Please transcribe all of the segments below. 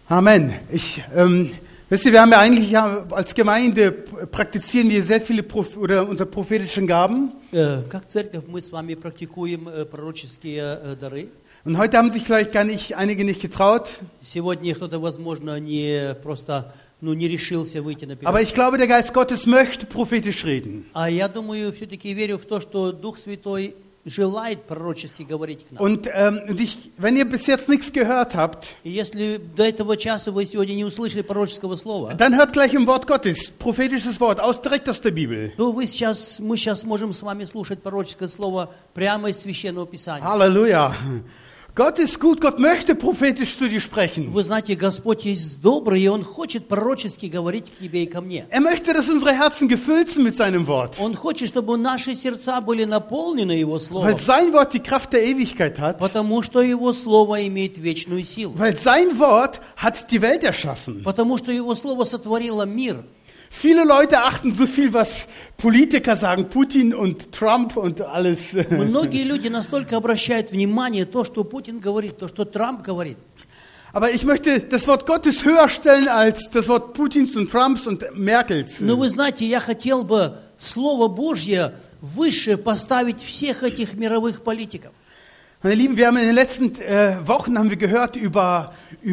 Amen. Wisst ihr, wir haben ja eigentlich als Gemeinde praktizieren wir sehr viele unsere prophetischen Gaben. Как церковь мы с вами практикуем пророческие дары. Und heute haben sich vielleicht einige nicht getraut. Сегодня кто-то, возможно, не решился выйти наперед. Aber ich glaube, der Geist Gottes möchte prophetisch reden. А я думаю, все-таки верю в то, что Дух Святой желает пророчески говорить к нам. Und wenn ihr bis jetzt nichts gehört habt, И если до этого часа вы сегодня не услышали пророческого слова, dann hört gleich im Wort Gottes, prophetisches Wort, direkt aus der Bibel. то мы сейчас можем с вами слушать пророческое слово прямо из Священного Писания. Halleluja. Gott ist gut, Gott möchte prophetisch zu dir sprechen. Вы знаете, Господь есть добрый, и Он хочет пророчески говорить к тебе и ко мне. Er möchte, dass unsere Herzen gefüllt sind mit seinem Wort. Он хочет, чтобы наши сердца были наполнены Его Словом, Weil sein Wort die Kraft der Ewigkeit hat. потому что Его Слово имеет вечную силу, Weil sein Wort hat die Welt erschaffen. потому что Его Слово сотворило мир. Viele Leute achten so viel, was Politiker sagen, Putin und Trump und alles. Многие люди настолько обращают внимание то, что Путин говорит, то, что Трамп говорит. Aber ich möchte das Wort Gottes höher stellen als das Wort Putins und Trumps und Merkels. Но вы знаете, я хотел бы Слово Божье выше поставить всех этих мировых политиков. Meine Lieben, wir haben in den letzten Wochen gehört über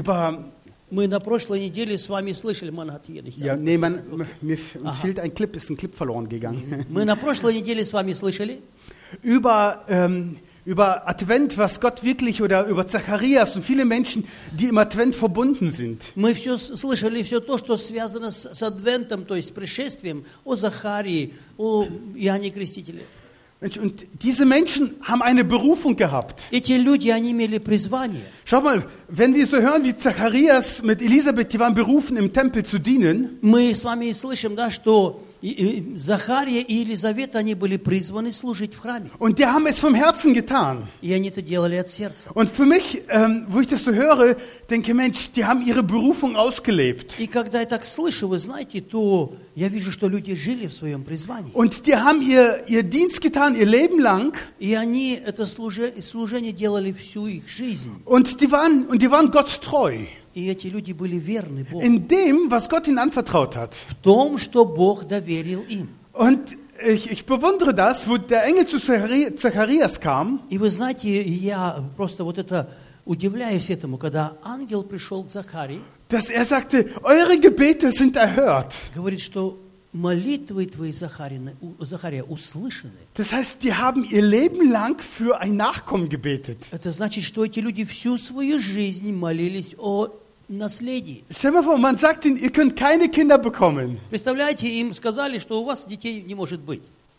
Мы на прошлой неделе с вами слышали, ja, nee, uns fehlt ein Clip, ist ein Clip verloren gegangen. Мы на прошлой неделе с вами слышали über Advent, was Gott wirklich, oder über Zacharias und viele Menschen, die im Advent verbunden sind. Мы слышали все то, что связано с Адвентом, то есть с пришествием, о Захарии, о Иоанне Крестителе. Und diese Menschen haben eine Berufung gehabt. Эти люди, они имели призвание. Schau mal, wenn wir so hören wie Zacharias mit Elisabeth, die waren berufen, im Tempel zu dienen. Мы с вами слышим, да, что Захария и Елизавета, они были призваны служить в храме. Und die haben es vom Herzen getan. И они это делали от сердца. Und für mich, wo ich das so höre, denke Mensch, die haben ihre Berufung ausgelebt. И когда я так слышу, вы знаете, то я вижу, что люди жили в своем призвании. Und die haben ihr Dienst getan, ihr Leben lang. И они это служение делали всю их жизнь. Und die waren Gott treu. И эти люди были верны Богу. In dem, was Gott ihnen anvertraut hat. В том, что Бог доверил им. Und ich bewundere das, wo der Engel zu Zacharias kam. И вы знаете, я просто удивляюсь этому, когда ангел пришел к Захарии. Dass er sagte, eure Gebete sind erhört. Говорит, что молитвы твои, Захария, услышаны. Das heißt, die haben ihr Leben lang für ein Nachkommen gebetet. Это значит, что эти люди всю свою жизнь молились о наследии. Stell dir mal vor, man sagt ihnen, ihr könnt keine Kinder bekommen. Представляете, им сказали, что у вас детей не может быть.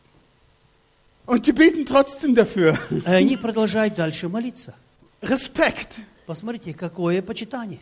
Und die beten trotzdem dafür. И они продолжают дальше молиться. Respekt. Посмотрите, какое почитание.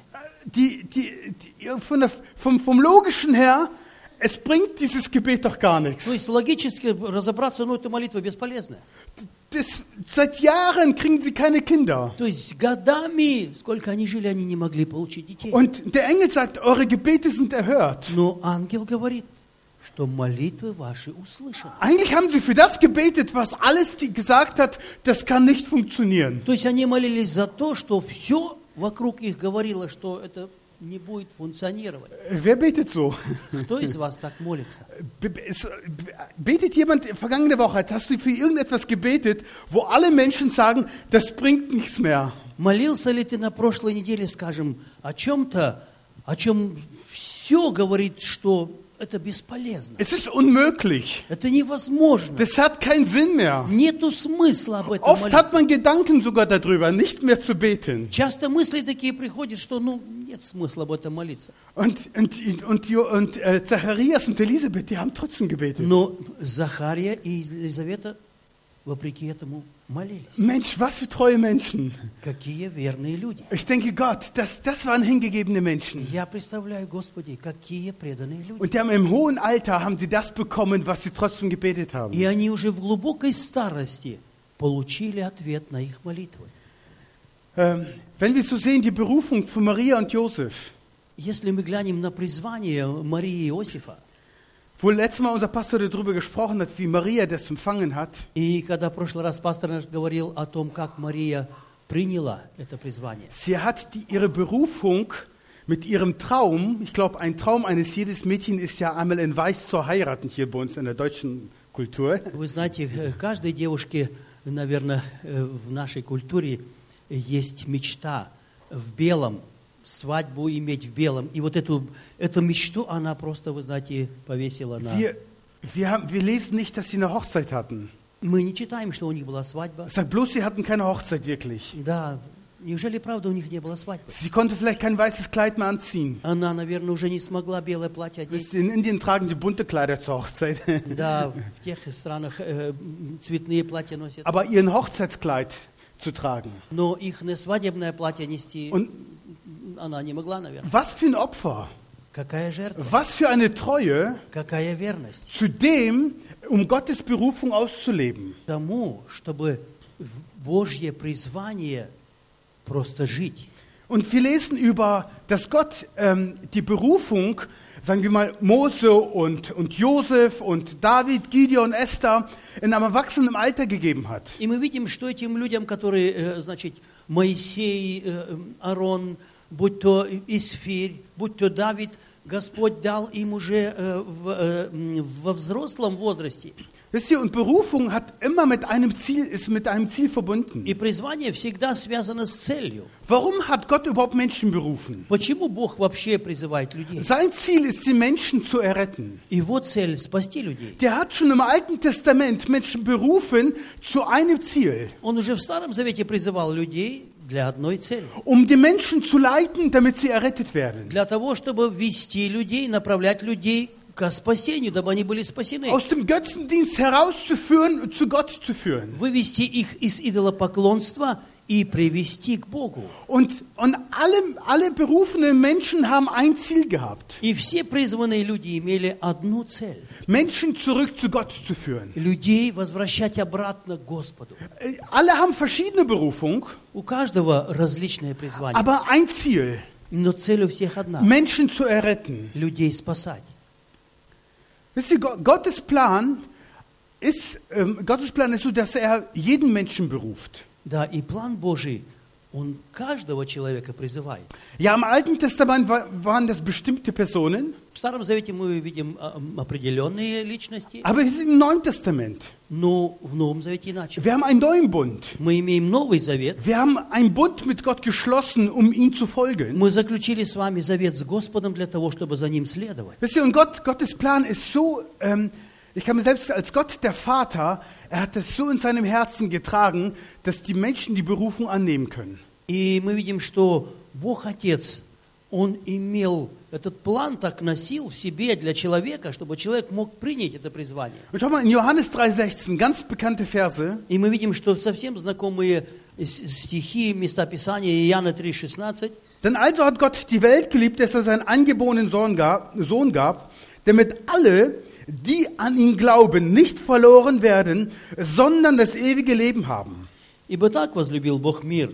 Vom Logischen her, es bringt dieses Gebet doch gar nichts. То есть логически разобраться, эта молитва бесполезная. Seit Jahren kriegen sie keine Kinder. То есть годами, сколько они жили, они не могли получить детей. Und der Engel sagt, eure Gebete sind erhört. Но ангел говорит, что молитвы ваши услышаны. Eigentlich haben sie für das gebetet, was alles gesagt hat, das kann nicht funktionieren. То есть они молились за то, что все вокруг их говорило, что это не будет функционировать. Wer betet so? Кто из вас так молится? Betet jemand, vergangene Woche, hast du für irgendetwas gebetet, wo alle Menschen sagen, das bringt nichts mehr? Молился ли ты на прошлой неделе, скажем, о чем-то, о чем все говорит, что это бесполезно? Es ist unmöglich. Это невозможно. Das hat keinen Sinn mehr. Нету смысла об этом Oft hat молиться. man Gedanken sogar darüber, nicht mehr zu beten. Часто мысли такие приходят, что нет смысла об этом молиться. Und Zacharias und Elisabeth, die haben trotzdem gebetet. Но Захария и Елизавета, вопреки этому, молились. Mensch, was für treue Menschen. Какие верные люди. Ich denke, Gott, das waren hingegebene Menschen. Я представляю, Господи, какие преданные люди. Und die haben im hohen Alter haben sie das bekommen, was sie trotzdem gebetet haben. И они уже в глубокой старости получили ответ на их молитвы. Wenn wir so sehen, die Berufung von Maria und Josef. Если мы глянем на призвание Марии и Иосифа, Wo letztes Mal unser Pastor darüber gesprochen hat, wie Maria das empfangen hat. и когда в прошлый раз пастор наш говорил о том, как Мария приняла это призвание. Sie hat ihre Berufung mit ihrem Traum, ich glaube, ein Traum eines jedes Mädchen ist ja einmal in Weiß zu heiraten hier bei uns in der deutschen Kultur. Вы знаете, каждой девушке, наверное, в нашей культуре есть мечта в белом, свадьбу иметь в белом. И вот эту мечту она просто, вы знаете, повесила на... Wir lesen nicht, dass sie eine Hochzeit hatten. Мы не читаем, что у них была свадьба. Sag bloß, sie hatten keine Hochzeit wirklich. Да, неужели правда у них не было свадьбы? Sie konnte vielleicht kein weißes Kleid mehr anziehen. Она, наверное, уже не смогла белое платье одеть. In Indien tragen die bunte Kleider zur Hochzeit. Да, в тех странах цветные платья носят. Aber ihren Hochzeitskleid zu tragen. Но их свадебное платье нести Und она не могла, наверное. was für ein Opfer, Какая жертва, was für eine Treue какая верность zu dem, um Gottes Berufung auszuleben. тому, чтобы Божье призвание просто жить. Und wir lesen über, dass Gott die Berufung, sagen wir mal, Mose und Josef und David, Gideon, Esther in einem erwachsenen Alter gegeben hat. И мы видим, что этим людям, которые, значит, Моисей, Аарон, будь то Исфирь, будь то Давид, Господь дал им уже во взрослом возрасте. Wisst ihr, und Berufung hat immer ist mit einem Ziel verbunden. И призвание всегда связано с целью. Warum hat Gott überhaupt Menschen berufen? Почему Бог вообще призывает людей? Sein Ziel ist, die Menschen zu erretten. Его цель – спасти людей. Der hat schon im Alten Testament Menschen berufen zu einem Ziel. Он уже в Старом Завете призывал людей для одной цели. Um die Menschen zu leiten, damit sie errettet werden. Для того, чтобы вести людей, направлять людей к спасению, дабы они были спасены. Aus dem Götzendienst herauszuführen und zu Gott zu führen. Вывести их из идолопоклонства и привести к Богу. Und alle berufenen Menschen haben ein Ziel gehabt. И все призванные люди имели одну цель. Menschen zurück zu Gott zu führen. Людей возвращать обратно к Господу. Alle haben verschiedene Berufung, У каждого различное призвание. aber ein Ziel, Но цель у всех одна. Menschen zu erretten. Людей спасать. Wisst ihr, Gottes Plan ist so, dass er jeden Menschen beruft. Да, и план Божий, он каждого человека призывает. Ja, im Alten Testament waren das bestimmte Personen, В Старом Завете мы видим определенные личности, aber es ist im Neuen Testament. но в Новом Завете иначе. Wir haben einen neuen Bund. Мы имеем Новый Завет. Wir haben einen Bund mit Gott geschlossen, um ihm zu folgen. Мы заключили с вами завет с Господом для того, чтобы за Ним следовать. Wisst ihr, und Gottes Plan ist so, ich kann mir selbst als Gott, der Vater, er hat das so in seinem Herzen getragen, dass die Menschen die Berufung annehmen können. И мы видим, что Бог Отец, Он имел этот план, так носил в себе для человека, чтобы человек мог принять это призвание. Und schau mal, in Johannes 3,16, ganz bekannte Verse, И мы видим, что совсем знакомые стихи, места Писания, Иоанна 3,16. denn also hat Gott die Welt geliebt, dass er seinen eingeborenen Sohn gab, damit alle, die an ihn glauben, nicht verloren werden, sondern das ewige Leben haben. Ибо так возлюбил Бог мир,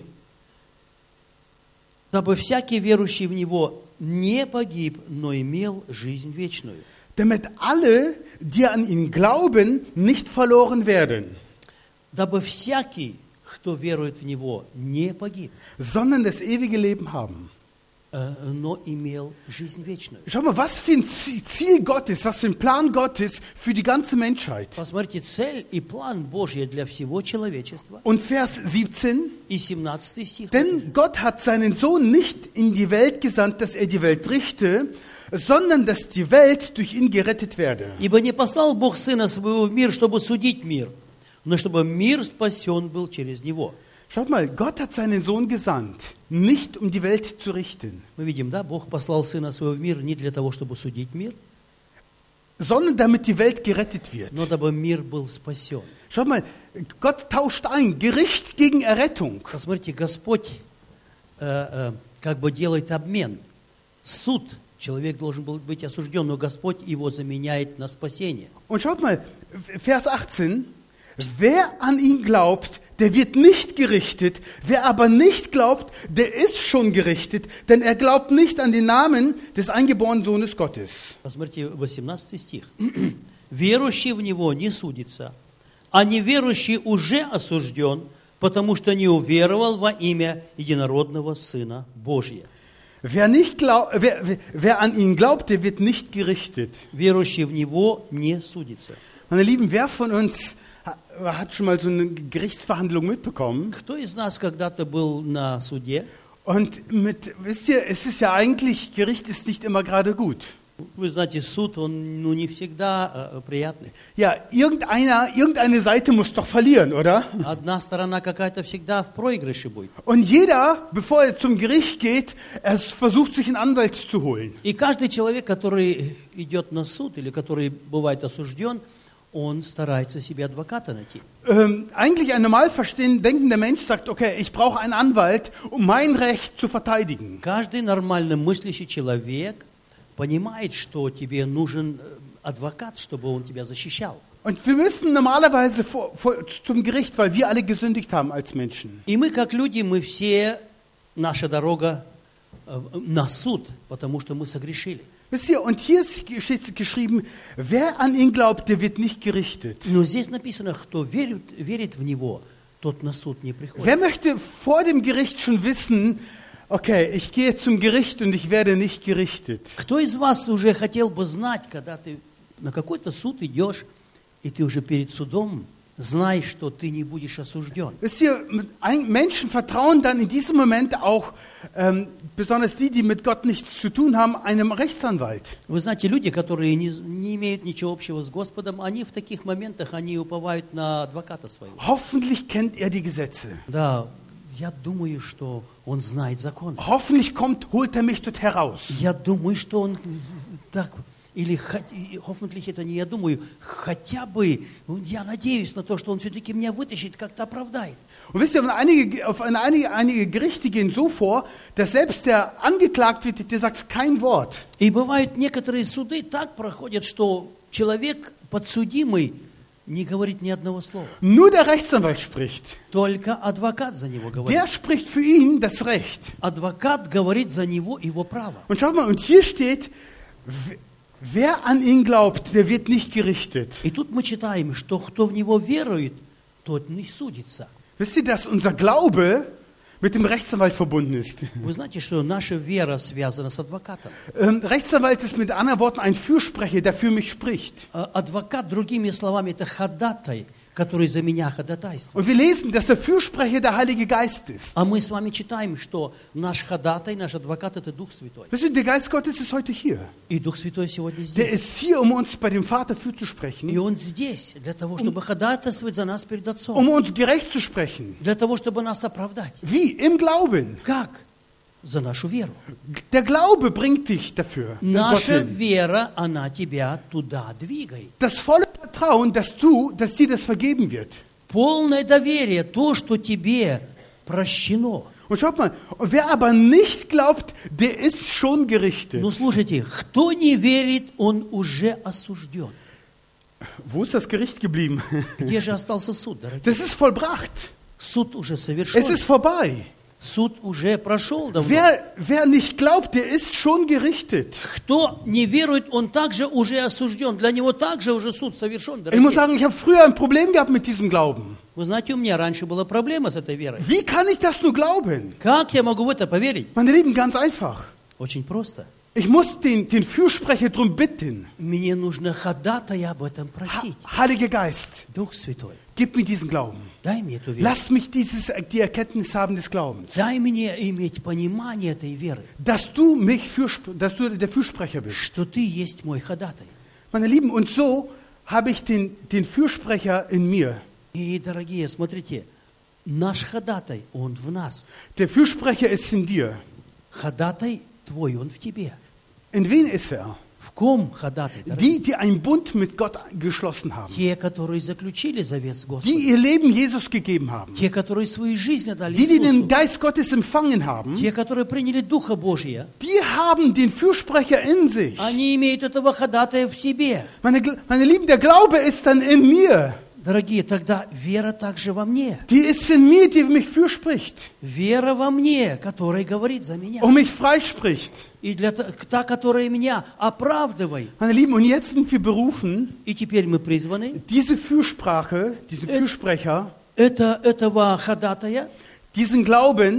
дабы всякий верующий в Него не погиб, но имел жизнь вечную. Damit alle, die an ihn glauben, nicht verloren werden, Дабы всякий, кто верует в Него, не погиб, sondern das ewige Leben haben. но имел жизнь вечную. Schau mal, was für ein Ziel Gottes, was für ein Plan Gottes für die ganze Menschheit. Посмотрите, цель и план Божий для всего человечества. Und Vers 17, И 17 стих. denn Gott hat seinen Sohn nicht in die Welt gesandt, dass er die Welt richte, sondern dass die Welt durch ihn gerettet werde. Ибо не послал Бог Сына Своего в мир, чтобы судить мир, но чтобы мир спасен был через Него. Schaut mal, Gott hat seinen Sohn gesandt, nicht um die Welt zu richten, Мы видим, да, Бог послал Сына Своего в мир не для того, чтобы судить мир, sondern damit die Welt gerettet wird. но дабы мир был спасен. Schaut mal, Gott tauscht ein, Gericht gegen Errettung. Посмотрите, Господь как бы делает обмен. Суд, человек должен был быть осужден, но Господь его заменяет на спасение. Und schaut mal, Vers 18, wer an ihn glaubt, der wird nicht gerichtet. Wer aber nicht glaubt, der ist schon gerichtet, denn er glaubt nicht an den Namen des eingeborenen Sohnes Gottes. Посмотрите, 18 стих. «Верующий в Него не судится, а неверующий уже осужден, потому что не уверовал во имя единородного Сына Божия». Wer an ihn glaubt, der wird nicht gerichtet. Верующий в Него не судится. Meine Lieben, wer von uns hat schon mal so eine Gerichtsverhandlung mitbekommen? Кто из нас когда-то был на суде? Und wisst ihr, es ist ja eigentlich, Gericht ist nicht immer gerade gut. Вы знаете, суд, он не всегда приятный. Ja, irgendeine Seite muss doch verlieren, oder? Одна сторона какая-то всегда в проигрыше будет. Und jeder, bevor er zum Gericht geht, er versucht, sich einen Anwalt zu holen. И каждый человек, который идет на суд или который бывает осужден, он старается себе адвоката найти. Eigentlich ein normal denkender Mensch sagt, okay, ich brauche einen Anwalt, um mein Recht zu verteidigen. Каждый нормально мыслящий человек понимает, что тебе нужен адвокат, чтобы он тебя защищал. Und wir müssen normalerweise zum Gericht, weil wir alle gesündigt haben als Menschen. И мы, как люди, мы все, наша дорога на суд, потому что мы согрешили. Wisst ihr, und hier ist geschrieben, wer an ihn glaubt, der wird nicht gerichtet. Но здесь написано, кто верит в него, тот на суд не приходит. Wer möchte vor dem Gericht schon wissen, okay, ich gehe zum Gericht und ich werde nicht gerichtet? Кто из вас уже хотел бы знать, когда ты на какой-то суд идешь, и ты уже перед судом знаешь, что ты не будешь осужден? Wisst ihr, Menschen vertrauen dann in diesem Moment auch, besonders die mit Gott nichts zu tun haben, einem Rechtsanwalt. Вы знаете, люди, которые не имеют ничего общего с Господом, они в таких моментах, они уповают на адвоката своего. Hoffentlich kennt er die Gesetze. Да, я думаю, что он знает закон. Hoffentlich holt er mich dort heraus. Я думаю, что он так... Или hoffentlich это не я думаю, хотя бы, я надеюсь на то, что он все-таки меня вытащит, как-то оправдает. Und wisst ihr, einige Gerichte gehen so vor, dass selbst der angeklagt wird, der sagt kein Wort. И бывают некоторые суды так проходят, что человек подсудимый не говорит ни одного слова. Nur der Rechtsanwalt spricht. Только адвокат за него говорит. Der spricht für ihn das Recht. Адвокат говорит за него его право. Und schaut mal, und hier steht, wer an ihn glaubt, der wird nicht gerichtet. И тут мы читаем, что кто в него верует, тот не судится. Wisst ihr, dass unser Glaube mit dem Rechtsanwalt verbunden ist? Вы знаете, что наша вера связана с адвокатом. Rechtsanwalt ist mit anderen Worten ein Fürsprecher, der für mich spricht. Адвокат, другими словами, это ходатай, который за меня ходатайствует. Und wir lesen, dass der Fürsprecher der Heilige Geist ist. А мы с вами читаем, что наш ходатай, наш адвокат – это Дух Святой. Wisst ihr, der Geist Gottes ist heute hier. И Дух Святой сегодня Der здесь. ist hier, um uns bei dem Vater fürzusprechen, И Он здесь для того, чтобы ходатайствовать за нас перед Отцом. um uns gerecht zu sprechen. Для того, чтобы нас оправдать. Wie? Im Glauben. Как? За нашу веру. Der Glaube bringt dich dafür. Наша dorthin. вера, она тебя туда двигает. Das volle Vertrauen, dass dir das vergeben wird. Полное доверие, то, что тебе прощено. Und schaut mal, wer aber nicht glaubt, der ist schon gerichtet. Ну, слушайте, кто не верит, он уже осужден. Wo ist das Gericht geblieben? Где же остался суд, дорогие? Das ist vollbracht. Суд уже совершен. Es ist vorbei. Суд уже прошел давно. Wer nicht glaubt, der ist schon gerichtet. Кто не верует, он также уже осужден. Для него также уже суд совершен, Ich muss дорогие. sagen, ich habe früher ein Problem gehabt mit diesem Glauben. Вы знаете, у меня раньше была проблема с этой верой. Wie kann ich das nur glauben? Как я могу в это поверить? Meine Lieben, ganz einfach. Очень просто. Ich muss den Fürsprecher darum bitten. Мне нужно ходатая об этом просить. Heiliger Geist, Дух Святой, gib mir diesen Glauben. дай мне эту веру. Lass mich die Erkenntnis haben des Glaubens. Дай мне иметь понимание этой веры, Dass du der Fürsprecher bist. что ты есть мой ходатай. Meine Lieben, und so habe ich den Fürsprecher in mir. И, дорогие, смотрите, наш ходатай, он в нас. Der Fürsprecher ist in dir. Ходатай твой, он в тебе. In wen ist er? В ком ходатай? дорогие? Die einen Bund mit Gott geschlossen haben. Те, которые заключили завет с Die Господом. ihr Leben Jesus gegeben haben. Те, которые свою жизнь отдали Die den Иисусу. Geist Gottes empfangen haben. Те, которые приняли Духа Божия. Die haben den Fürsprecher in sich. Они имеют этого ходатая в себе. Meine Lieben, der Glaube ist dann in mir. Дорогие, тогда вера также во мне. Die ist in mir, die mich fürspricht. Вера во мне, которая говорит за меня. Und mich freispricht. И та, которая меня оправдывает. Meine Lieben, und jetzt sind wir berufen, И теперь мы призваны diese Fürsprache, diesen Fürsprecher, этого ходатая, diesen Glauben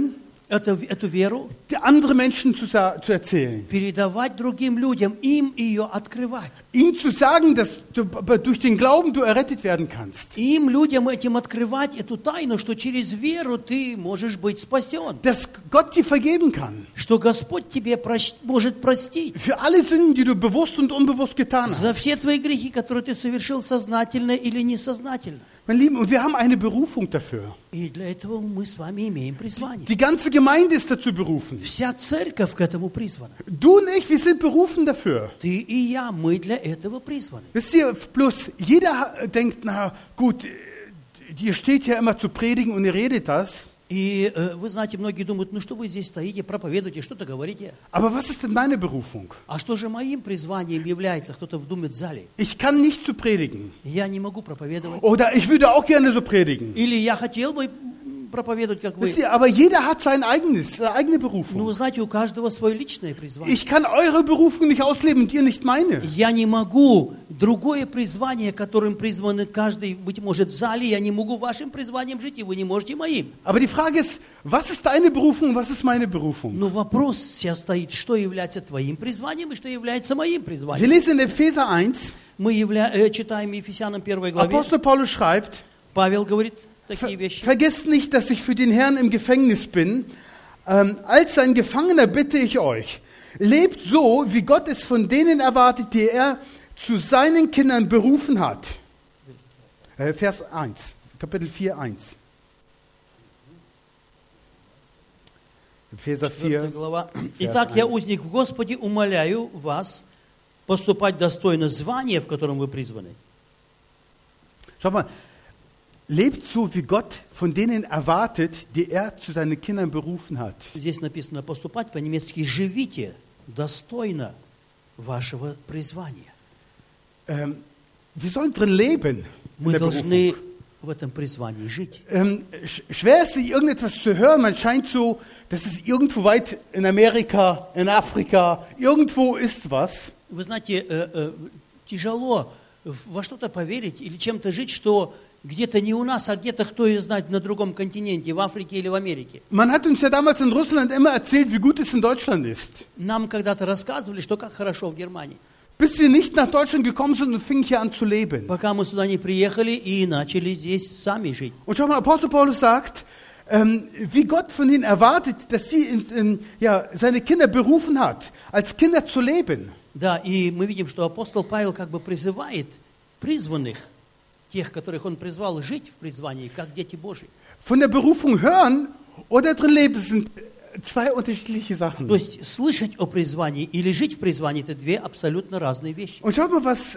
эту веру, andere Menschen zu erzählen. передавать другим людям, им ее открывать. Ihnen zu sagen, dass du, durch den Glauben du errettet werden kannst. Им, людям этим открывать эту тайну, что через веру ты можешь быть спасен. Dass Gott dir vergeben kann. Что Господь тебе может простить. Für alle Sünden, die du bewusst und unbewusst getan hast. За все твои грехи, которые ты совершил сознательно или несознательно. Mein Lieben, und wir haben eine Berufung dafür. И для этого мы с вами имеем призвание. Die ganze Gemeinde ist dazu berufen. Вся церковь к этому призвана. Du und ich, wir sind berufen dafür. Ты и я, мы для этого призваны. Wisst ihr, bloß jeder denkt, na gut, ihr steht ja immer zu predigen und ihr redet das. И вы знаете, многие думают, ну что вы здесь стоите, проповедуете, что-то говорите. Aber was ist denn meine Berufung? А что же моим призванием является? Кто-то думает в зале. Ich kann nicht zu predigen. Я не могу проповедовать. Oder ich würde auch gerne so predigen. Или я хотел бы проповедовать, как вы. Wisst ihr, aber jeder hat seine eigene Ну, Berufung. вы знаете, у каждого свое личное призвание. Ich kann eure Berufung nicht ausleben und ihr nicht meine. Я не могу другое призвание, которым призваны каждый, быть может, в зале, я не могу вашим призванием жить, и вы не можете моим. Aber die Frage ist, was ist deine Berufung und was ist meine Berufung? Но вопрос сейчас стоит, что является твоим призванием и что является моим Wir призванием. lesen in Epheser 1, Мы читаем Ефесянам 1 главе, Apostel Paulus schreibt, Павел говорит такие вещи. Vergesst nicht, dass ich für den Herrn im Gefängnis bin. Als sein Gefangener bitte ich euch, lebt so, wie Gott es von denen erwartet, die er zu seinen Kindern berufen hat. Vers 1, Kapitel 4, 1. Epheser 4 4. глава. Итак, я, узник в Господе, умоляю вас поступать достойно звания, в котором вы призваны. Schau mal, lebt so, wie Gott von denen erwartet, die er zu seinen Kindern berufen hat. Здесь написано поступать по-немецки «живите достойно вашего призвания». Wir sollen drin leben. In Мы der должны Berufung. в этом призвании жить. Schwer ist, irgendetwas zu hören. Man scheint so, dass es irgendwo weit in Amerika, in Afrika, irgendwo ist was. Вы знаете, тяжело во что-то поверить или чем-то жить, что где-то не у нас, а где-то, кто ее знает, на другом континенте, в Африке или в Америке. Man hat uns ja damals in Russland immer erzählt, wie gut es in Deutschland ist. Нам когда-то рассказывали, что как хорошо в Германии. Bis wir nicht nach Deutschland gekommen sind und fingen hier an zu leben. Пока мы сюда не приехали и начали здесь сами жить. Und schau mal, Apostel Paulus sagt, wie Gott von ihnen erwartet, dass sie seine Kinder berufen hat, als Kinder zu leben. Да, и мы видим, что апостол Павел как бы призывает призванных, тех, которых он призвал, жить в призвании, как дети Божьи. Von der Berufung hören oder drin leben sind zwei unterschiedliche Sachen. То есть слышать о призвании или жить в призвании – это две абсолютно разные вещи. Und schaut mal, was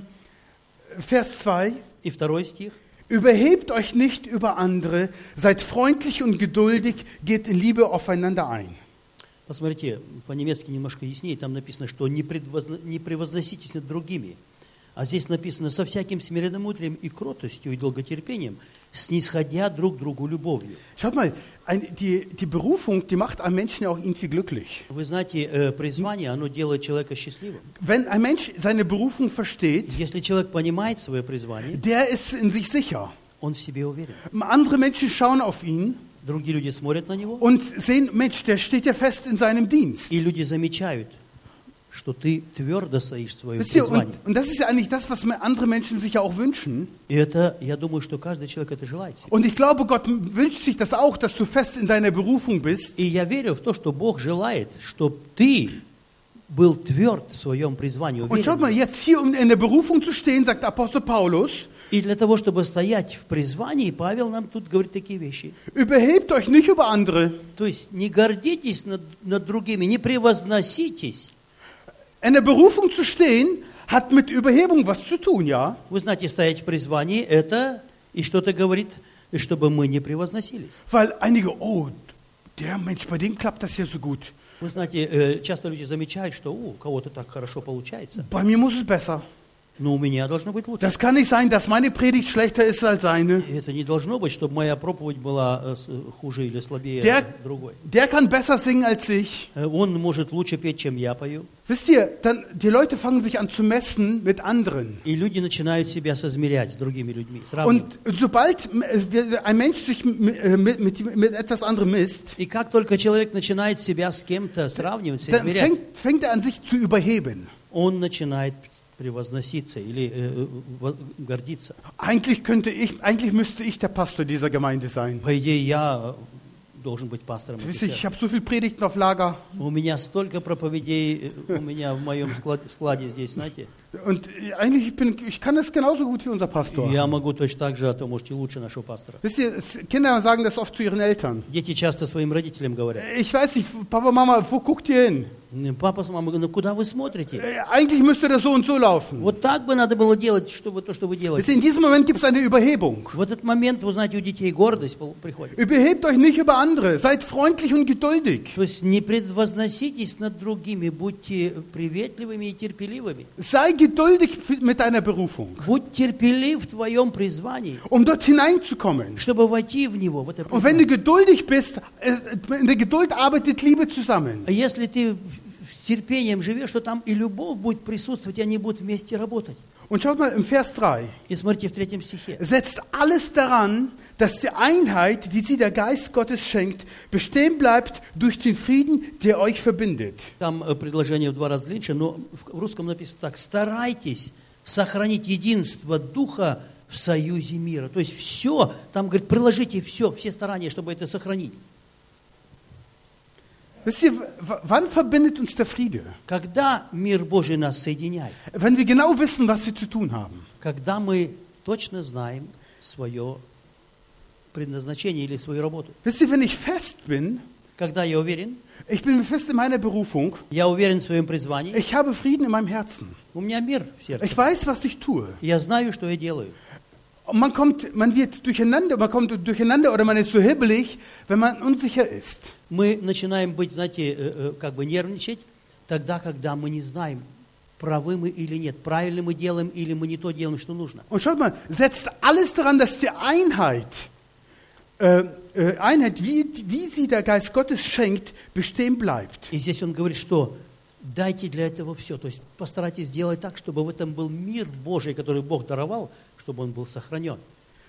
Vers 2. И второй стих. Überhebt euch nicht über andere, seid freundlich und geduldig, geht in Liebe aufeinander ein. Посмотрите, по-немецки немножко яснее, там написано, что не превозноситесь над другими. А здесь написано, со всяким смиренномудрием и кротостью и долготерпением, снисходя друг другу любовью. Schaut mal, die Berufung, die macht einen Menschen ja auch irgendwie glücklich. Вы знаете, призвание, оно делает человека счастливым. Wenn ein Mensch seine Berufung versteht, Если человек понимает свое призвание, der ist in sich sicher. он в себе уверен. Andere Menschen schauen auf ihn Другие люди смотрят на него, und sehen, Mensch, der steht ja fest in seinem Dienst. и люди замечают, что ты твердо стоишь в своем Wisst ihr, призвании. und das ist ja eigentlich das, was andere Menschen sich ja auch wünschen. И это, я думаю, что каждый человек это желает себе. Und ich glaube, Gott wünscht sich das auch, dass du fest in deiner Berufung bist. И я верю в то, что Бог желает, чтобы ты был тверд в своем призвании, Und schaut mal, уверен. jetzt hier, um in der Berufung zu stehen, sagt Apostel Paulus, И для того, чтобы стоять в призвании, Павел нам тут говорит такие вещи. überhebt euch nicht über andere. То есть не гордитесь над другими, не превозноситесь. In der Berufung zu stehen, hat mit Überhebung was zu tun, ja? Вы знаете, стоять в призвании – это и что-то говорит, чтобы мы не превозносились. Weil einige, oh, der Mensch, bei dem klappt das ja so gut. Вы знаете, часто люди замечают, что у кого-то так хорошо получается. Bei mir muss es besser. Но у меня должно быть лучше. Das kann nicht sein, dass meine Predigt schlechter ist als seine. Это не должно быть, чтобы моя проповедь была хуже или слабее другой. Der kann besser singen als ich. Он может лучше петь, чем я пою. Wisst ihr, dann, die Leute fangen sich an zu messen mit anderen. И люди начинают себя соизмерять с другими людьми, сравнивать. Und sobald ein Mensch sich mit etwas anderem misst, И как только человек начинает себя с кем-то сравнивать, dann соизмерять, fängt er an, sich zu überheben. он начинает превозноситься или гордиться. Eigentlich müsste ich der Pastor dieser Gemeinde sein. По идее, я должен быть пастором этой Wisst ihr, ich церкви. habe so viel Predigten auf Lager. У меня столько проповедей у меня в моем складе здесь, знаете. Und eigentlich ich kann das genauso gut wie unser Pastor. Я могу точно так же, а то, может, и лучше нашего пастора. Wisst ihr, Kinder sagen das oft zu ihren Eltern. Дети часто своим родителям говорят: Ich weiß nicht, Papa, Mama, wo guckt ihr hin? папа с мамой, ну куда вы смотрите? Eigentlich müsste das so und so laufen. Вот так бы надо было делать, чтобы то, что вы Wisst делаете. ihr, in diesem Moment gibt es eine Überhebung. В этот момент, вы знаете, у детей гордость приходит. Überhebt euch nicht über andere. Seid freundlich und geduldig. То есть не предвозноситесь над другими, будьте приветливыми и терпеливыми. Sei geduldig mit deiner Berufung, Будь терпелив в твоем призвании, um dort hineinzukommen. чтобы войти в него, в это Und wenn du призвание. geduldig bist, in der Geduld arbeitet Liebe zusammen. А если ты с терпением живешь, то там и любовь будет присутствовать, и они будут вместе работать. Und schaut mal im Vers 3. И смотрите в 3 стихе. Setzt alles daran, dass die Einheit, wie sie der Geist Gottes schenkt, bestehen bleibt durch den Frieden, der euch verbindet. Там предложение в 2 раза длиннее, но в русском написано так: старайтесь сохранить единство Духа в союзе мира. То есть все, там говорит, приложите все старания, чтобы это сохранить. Wisst ihr, wann verbindet uns der Friede? Когда мир Божий нас соединяет? Wenn wir genau wissen, was wir zu tun haben. Когда мы точно знаем свое предназначение или свою работу. Wisst ihr, wenn ich fest bin, Когда я уверен, ich bin fest in meiner Berufung, я уверен в своем призвании, ich habe Frieden in meinem Herzen. у меня мир в сердце. Ich weiß, was ich tue. Я знаю, что я делаю. Und man wird durcheinander oder man ist so hibbelig, wenn man unsicher ist. Мы начинаем быть, знаете, как бы нервничать тогда, когда мы не знаем, правы мы или нет, правильно мы делаем или мы не то делаем, что нужно. Und schaut mal, setzt alles daran, dass die Einheit, wie sie der Geist Gottes schenkt, bestehen bleibt. И здесь он говорит, что дайте для этого все. То есть постарайтесь сделать так, чтобы в этом был мир Божий, который Бог даровал, чтобы он был сохранен.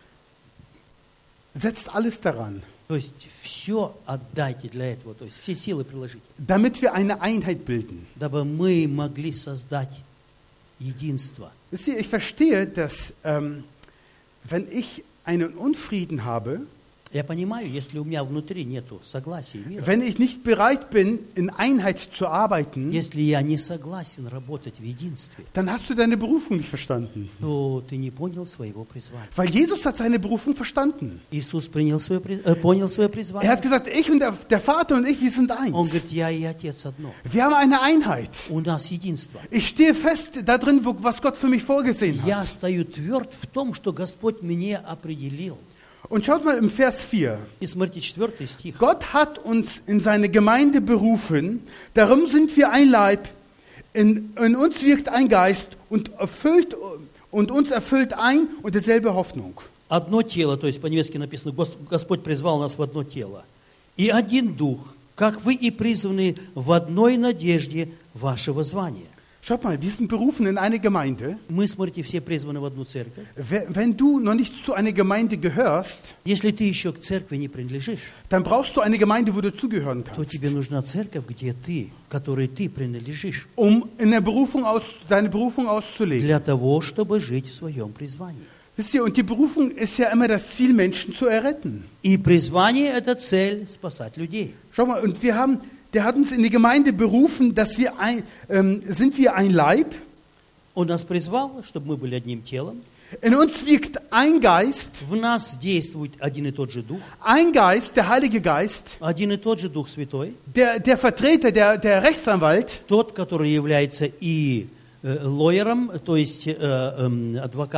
Setzt alles daran, То есть все отдайте для этого, то есть все силы приложите, damit wir eine Einheit bilden. дабы мы могли создать единство. Wisst ihr, ich verstehe, dass wenn ich einen Unfrieden habe, Я понимаю, если у меня внутри нету согласия и мира, wenn ich nicht bereit bin, in Einheit zu arbeiten, если я не согласен работать в единстве, dann hast du deine Berufung nicht verstanden. то ты не понял своего призвания. Weil Jesus hat seine Berufung verstanden. Иисус понял свое Er призвание. hat gesagt, ich und der Vater und ich, wir sind Он eins. говорит, я и Отец одно. Wir haben eine Einheit. У нас единство. Ich stehe fest da drin, was Gott für mich vorgesehen Я hat. стою тверд в том, что Господь мне определил. Und schaut mal im Vers 4. И смотрите, 4 стих. Gott hat uns in seine Gemeinde berufen, darum sind wir ein Leib, in uns wirkt ein Geist und uns erfüllt ein und dieselbe Hoffnung. Одно тело, то есть по-немецки написано, Господь призвал нас в одно тело. И один дух, как вы и призваны в одной надежде вашего звания. Schaut mal, wir sind berufen in eine Gemeinde. Мы, смотрите, все призваны в одну церковь. Wenn du noch nicht zu einer Gemeinde gehörst, Если ты еще к церкви не принадлежишь, dann brauchst du eine Gemeinde, wo du zugehören то kannst, тебе нужна церковь, где ты, которой ты принадлежишь, um in der deine Berufung auszuleben. для того, чтобы жить в своем призвании. Wisst ihr, und die Berufung ist ja immer das Ziel, Menschen zu erretten. И призвание – это цель спасать людей. Schau mal, und der hat uns in die Gemeinde berufen, dass sind wir ein Leib. Он нас призвал, чтобы мы были одним телом. In uns wirkt ein Geist, В нас действует один и тот же Дух, ein Geist, der Heilige Geist, один и тот же Дух Святой, der Vertreter, der Rechtsanwalt, тот, который является и лоером, то есть адвокатом,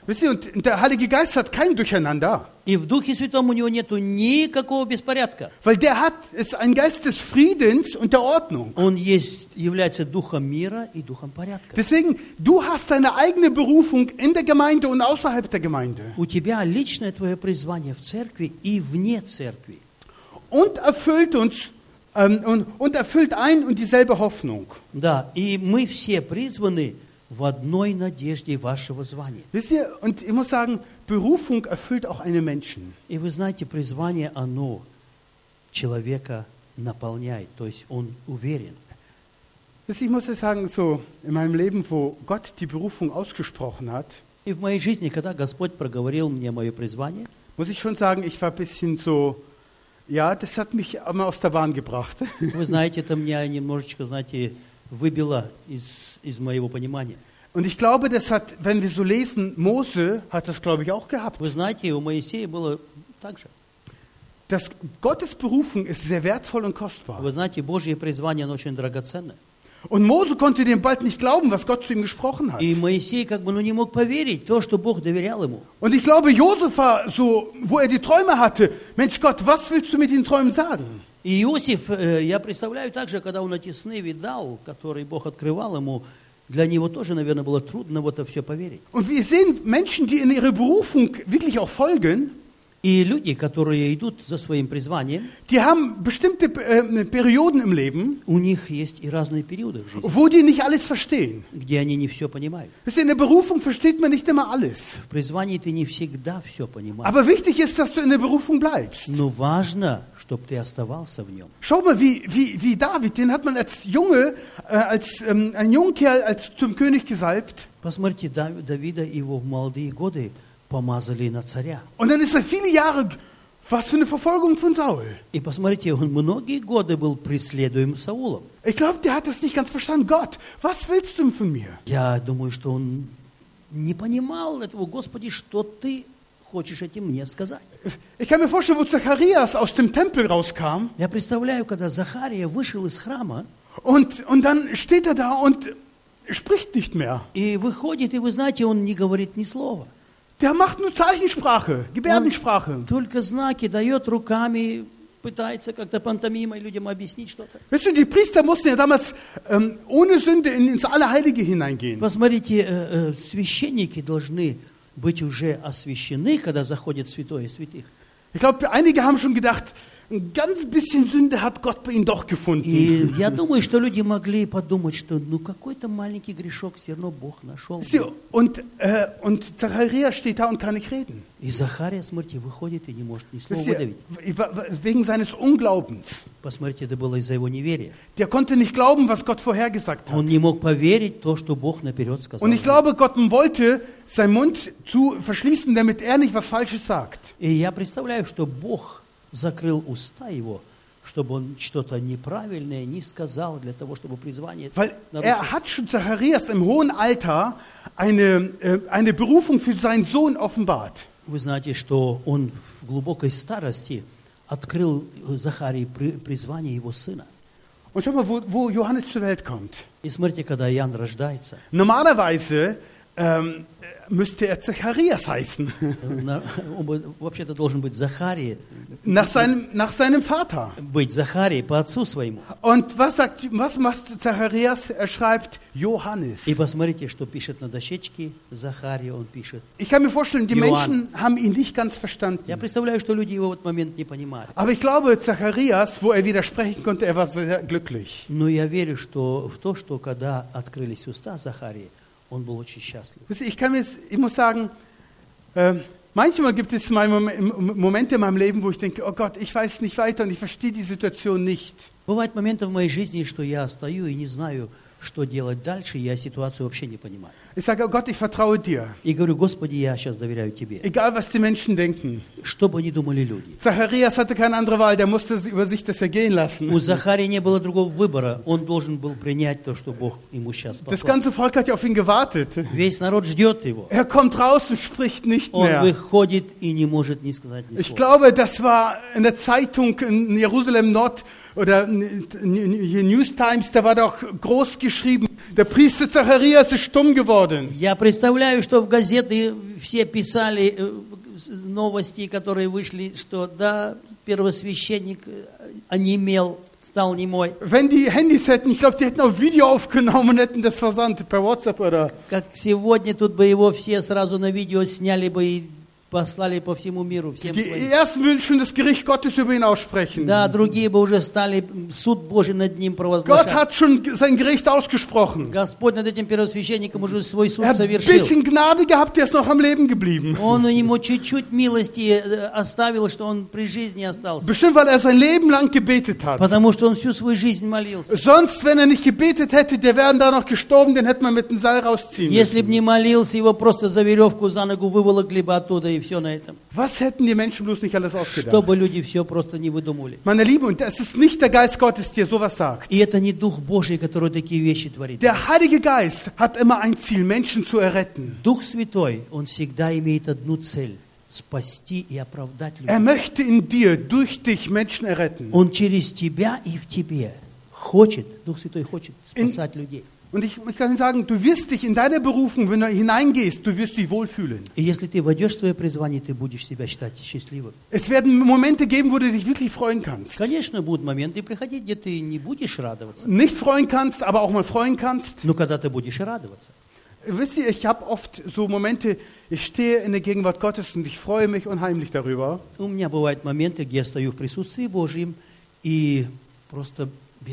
Wisst ihr, und der Heilige Geist hat kein Durcheinander. И в Духе Святом у него нету никакого беспорядка. Weil der ist ein Geist des Friedens und der Ordnung. Он является Духом мира и Духом порядка. Deswegen, du hast deine eigene Berufung in der Gemeinde und außerhalb der Gemeinde. У тебя личное твое призвание в церкви и вне церкви. Und erfüllt uns und erfüllt ein und dieselbe Hoffnung. Да, и мы все призваны в одной надежде вашего звания. Wisst ihr, und ich muss sagen, Berufung erfüllt auch einen Menschen. И вы знаете, призвание, оно человека наполняет, то есть он уверен. Wisst ihr, ich muss es sagen, so in meinem Leben, wo Gott die Berufung ausgesprochen hat, И в моей жизни, когда Господь проговорил мне мое призвание, muss ich schon sagen, ich war ein bisschen so, ja, das hat mich einmal aus der Bahn gebracht. вы знаете, это меня немножечко, знаете, выбило из моего понимания. Und ich glaube, das hat, wenn wir so lesen, Mose hat das, glaube ich, auch gehabt. Вы знаете, у Моисея было так же. Das Gottes Berufung ist sehr wertvoll und kostbar. Вы знаете, Божье призвание, оно очень драгоценное. Und Mose konnte dem bald nicht glauben, was Gott zu ihm gesprochen hat. И Моисей как бы не мог поверить то, что Бог доверял ему. Und ich glaube, Josef war so, wo er die Träume hatte, Mensch Gott, was willst du mit den Träumen sagen? И Иосиф, я представляю также, когда он эти сны видал, которые Бог открывал ему, для него тоже, наверное, было трудно в это все поверить. Und wir sehen Menschen, die in ihre Berufung wirklich auch folgen, И люди, которые идут за своим призванием, die haben bestimmte Perioden im Leben, у них есть и разные периоды в жизни, wo die nicht alles verstehen. где они не все понимают. Wisst ihr, in der Berufung versteht man nicht immer alles. В призвании ты не всегда все понимаешь. Aber wichtig ist, dass du in der Berufung bleibst. Но важно, чтобы ты оставался в нем. Schau mal, wie David, den hat man als Junge, ein jungen Kerl als zum König gesalbt. Посмотрите, Давида его в молодые годы помазали на царя. Und dann ist er viele Jahre, was für eine Verfolgung von Saul. И посмотрите, он многие годы был преследуем Саулом. Ich glaube, der hat das nicht ganz verstanden. Gott, was willst du von mir? Я думаю, что он не понимал этого. Господи, что ты хочешь этим мне сказать? Ich kann mir vorstellen, wo Zacharias aus dem Tempel rauskam. Я представляю, когда Захария вышел из храма, Und dann steht er da und spricht nicht mehr. и выходит, и вы знаете, он не говорит ни слова. Der macht nur Zeichensprache, Gebärdensprache. Только знаки дает руками, пытается как-то пантомимой людям объяснить что-то. Weißt du, die Priester mussten ja damals ohne Sünde ins Allerheilige hineingehen. Посмотрите, священники должны быть уже освящены, когда заходят в святое святых. Ich glaube, einige haben schon gedacht, ein ganz bisschen Sünde hat Gott bei ihnen doch gefunden. И я думаю, что люди могли подумать, что ну какой-то маленький грешок все равно Бог нашел. Und Zacharias steht da und kann nicht reden. И Захария, смотрите, выходит и не может ни слова Wisst ihr, выдавить. wegen seines Unglaubens. Посмотрите, это было из-за его неверия. Der konnte nicht glauben, was Gott vorhergesagt hat. Он не мог поверить то, что Бог наперед сказал. Und ich glaube, Gott wollte seinen Mund zu verschließen, damit er nicht was Falsches sagt. И я представляю, что Бог закрыл уста его, чтобы он что-то неправильное не сказал для того, чтобы призвание Weil нарушилось. er hat schon Zacharias im hohen Alter eine Berufung für seinen Sohn offenbart. Вы знаете, что он в глубокой старости открыл Захарии призвание его сына. Und schau mal, wo Johannes zur Welt kommt. И смотрите, когда Иоанн рождается, Normalerweise müsste er Zacharias heißen, он вообще-то должен быть Захарий, nach seinem Vater. быть Захарий по отцу своему. Und was macht Zacharias? Er schreibt Johannes. И посмотрите, что пишет на дощечке Захарий, он пишет. Ich kann mir vorstellen, die Johann. Menschen haben ihn nicht ganz verstanden. Я представляю, что люди его в этот момент не понимали. Aber ich glaube, Zacharias, wo er widersprechen konnte, er war sehr glücklich. Но я верю, что в то, что когда открылись уста Захарии, он был очень счастлив. Wisst ihr, ich muss sagen, manchmal gibt es Momente in meinem Leben, wo ich denke, oh Gott, ich weiß nicht weiter und ich verstehe die Situation nicht. Бывают моменты в моей жизни, что я стою и не знаю, что делать дальше, я ситуацию вообще не понимаю. Ich sage, oh Gott, ich vertraue dir. И говорю, Господи, я сейчас доверяю Тебе. Egal, was die Menschen denken. Что бы ни думали люди. Zacharias hatte keine andere Wahl, der musste über sich das ergehen lassen. У Захарии не было другого выбора. Он должен был принять то, что Бог ему сейчас Das послал. ganze Volk hat ja auf ihn gewartet. Весь народ ждет его. Er kommt raus und spricht nicht Он mehr. выходит и не может ни сказать ни Ich слова. glaube, das war in der Zeitung in Jerusalem Nord oder hier News Times, da war doch groß geschrieben, der Priester Zacharias ist stumm geworden. Я представляю, что в газеты все писали новости, которые вышли, что да, первосвященник онемел, стал немой. Wenn die Handys hätten, ich glaube, die hätten auch Video aufgenommen und hätten das versandt per WhatsApp oder... Как сегодня тут бы его все сразу на видео сняли бы и послали по всему миру, всем Die своим. ersten würden schon das Gericht Gottes über ihn aussprechen. Да, другие бы уже стали суд Божий над ним Gott провозглашать. hat schon sein Gericht ausgesprochen. Господь над этим первосвященником уже свой суд Er hat ein совершил. bisschen Gnade gehabt, der ist noch am Leben geblieben. Он ему чуть-чуть милости оставил, что он при жизни остался. Bestimmt, weil er sein Leben lang gebetet hat. Потому что он всю свою жизнь молился. Sonst, wenn er nicht gebetet hätte, der wäre da noch gestorben, den hätte man mit dem Seil rausziehen Если müssen. бы не молился, его просто за веревку, за ногу выволокли бы оттуда, и все на этом. Was hätten die Menschen bloß nicht alles ausgedacht? Чтобы люди все просто не выдумали. Meine Lieben, und es ist nicht der Geist Gottes, der sowas sagt. И это не Дух Божий, который такие вещи творит. Der Heilige Geist hat immer ein Ziel, Menschen zu erretten. Дух Святой, он всегда имеет одну цель – спасти и оправдать Er людей. möchte in dir, durch dich Menschen erretten. Он через тебя и в тебе хочет, Дух Святой хочет спасать людей. Und ich kann Ihnen sagen, du wirst dich in deiner Berufung, wenn du hineingehst, du wirst dich wohlfühlen. И если ты войдешь в свое призвание, ты будешь себя считать счастливым. Es werden Momente geben, wo du dich wirklich freuen kannst. Конечно, будут моменты приходить, где ты не будешь радоваться. Nicht freuen kannst, aber auch mal freuen kannst. Но когда ты будешь радоваться. Wisst ihr, ich habe oft so Momente, ich stehe in der Gegenwart Gottes und ich freue mich unheimlich darüber. У меня бывают моменты, где я стою в присутствии Божьем и просто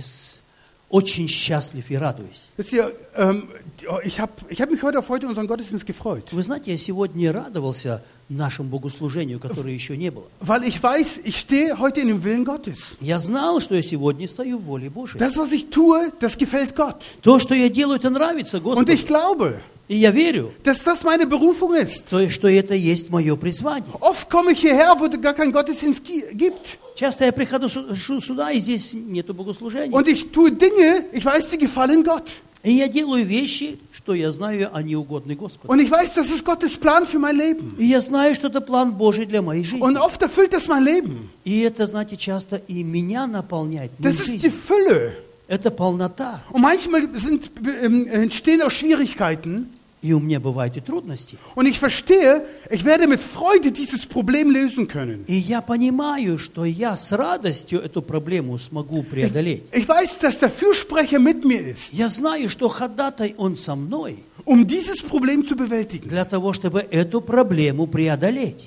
очень счастлив и радуюсь. Wisst ihr, ich hab mich heute auf unseren Gottesdienst gefreut. Вы знаете, я сегодня радовался нашему богослужению, которое еще не было. Weil ich weiß, ich stehe heute in dem Willen Gottes. Я знал, что я сегодня стою в воле Божией. Das, was ich tue, das gefällt Gott. То, что я делаю, это нравится Und Господу. ich glaube, И я верю, dass das meine Berufung ist. что это есть мое призвание. Oft komme ich hierher, wo es gar keinen Gottesdienst gibt. Часто я прихожу сюда, и здесь нету богослужения. Und ich tue Dinge, ich weiß, die gefallen Gott. И я делаю вещи, что я знаю, они угодны Господу. Und ich weiß, das ist Gottes Plan für mein Leben. И я знаю, что это план Божий для моей жизни. Und oft erfüllt das mein Leben. И это, знаете, часто и меня наполняет, мою Das ist die жизнь. Fülle. Это полнота. Und manchmal entstehen auch Schwierigkeiten. И у меня бывают и трудности. Und ich verstehe, ich werde mit Freude dieses Problem lösen können. И я понимаю, что я с радостью эту проблему смогу преодолеть. Ich weiß, dass der Fürsprecher mit mir ist, Я знаю, что ходатай он со мной um dieses Problem zu bewältigen. для того, чтобы эту проблему преодолеть.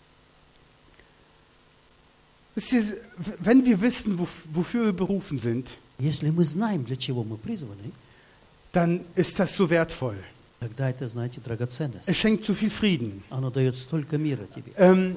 Wisst ihr, wenn wir wissen, wofür wir berufen sind, Если мы знаем, для чего мы призваны, dann ist das so wertvoll. тогда это, знаете, драгоценность. Es schenkt so viel Frieden. Оно дает столько мира тебе.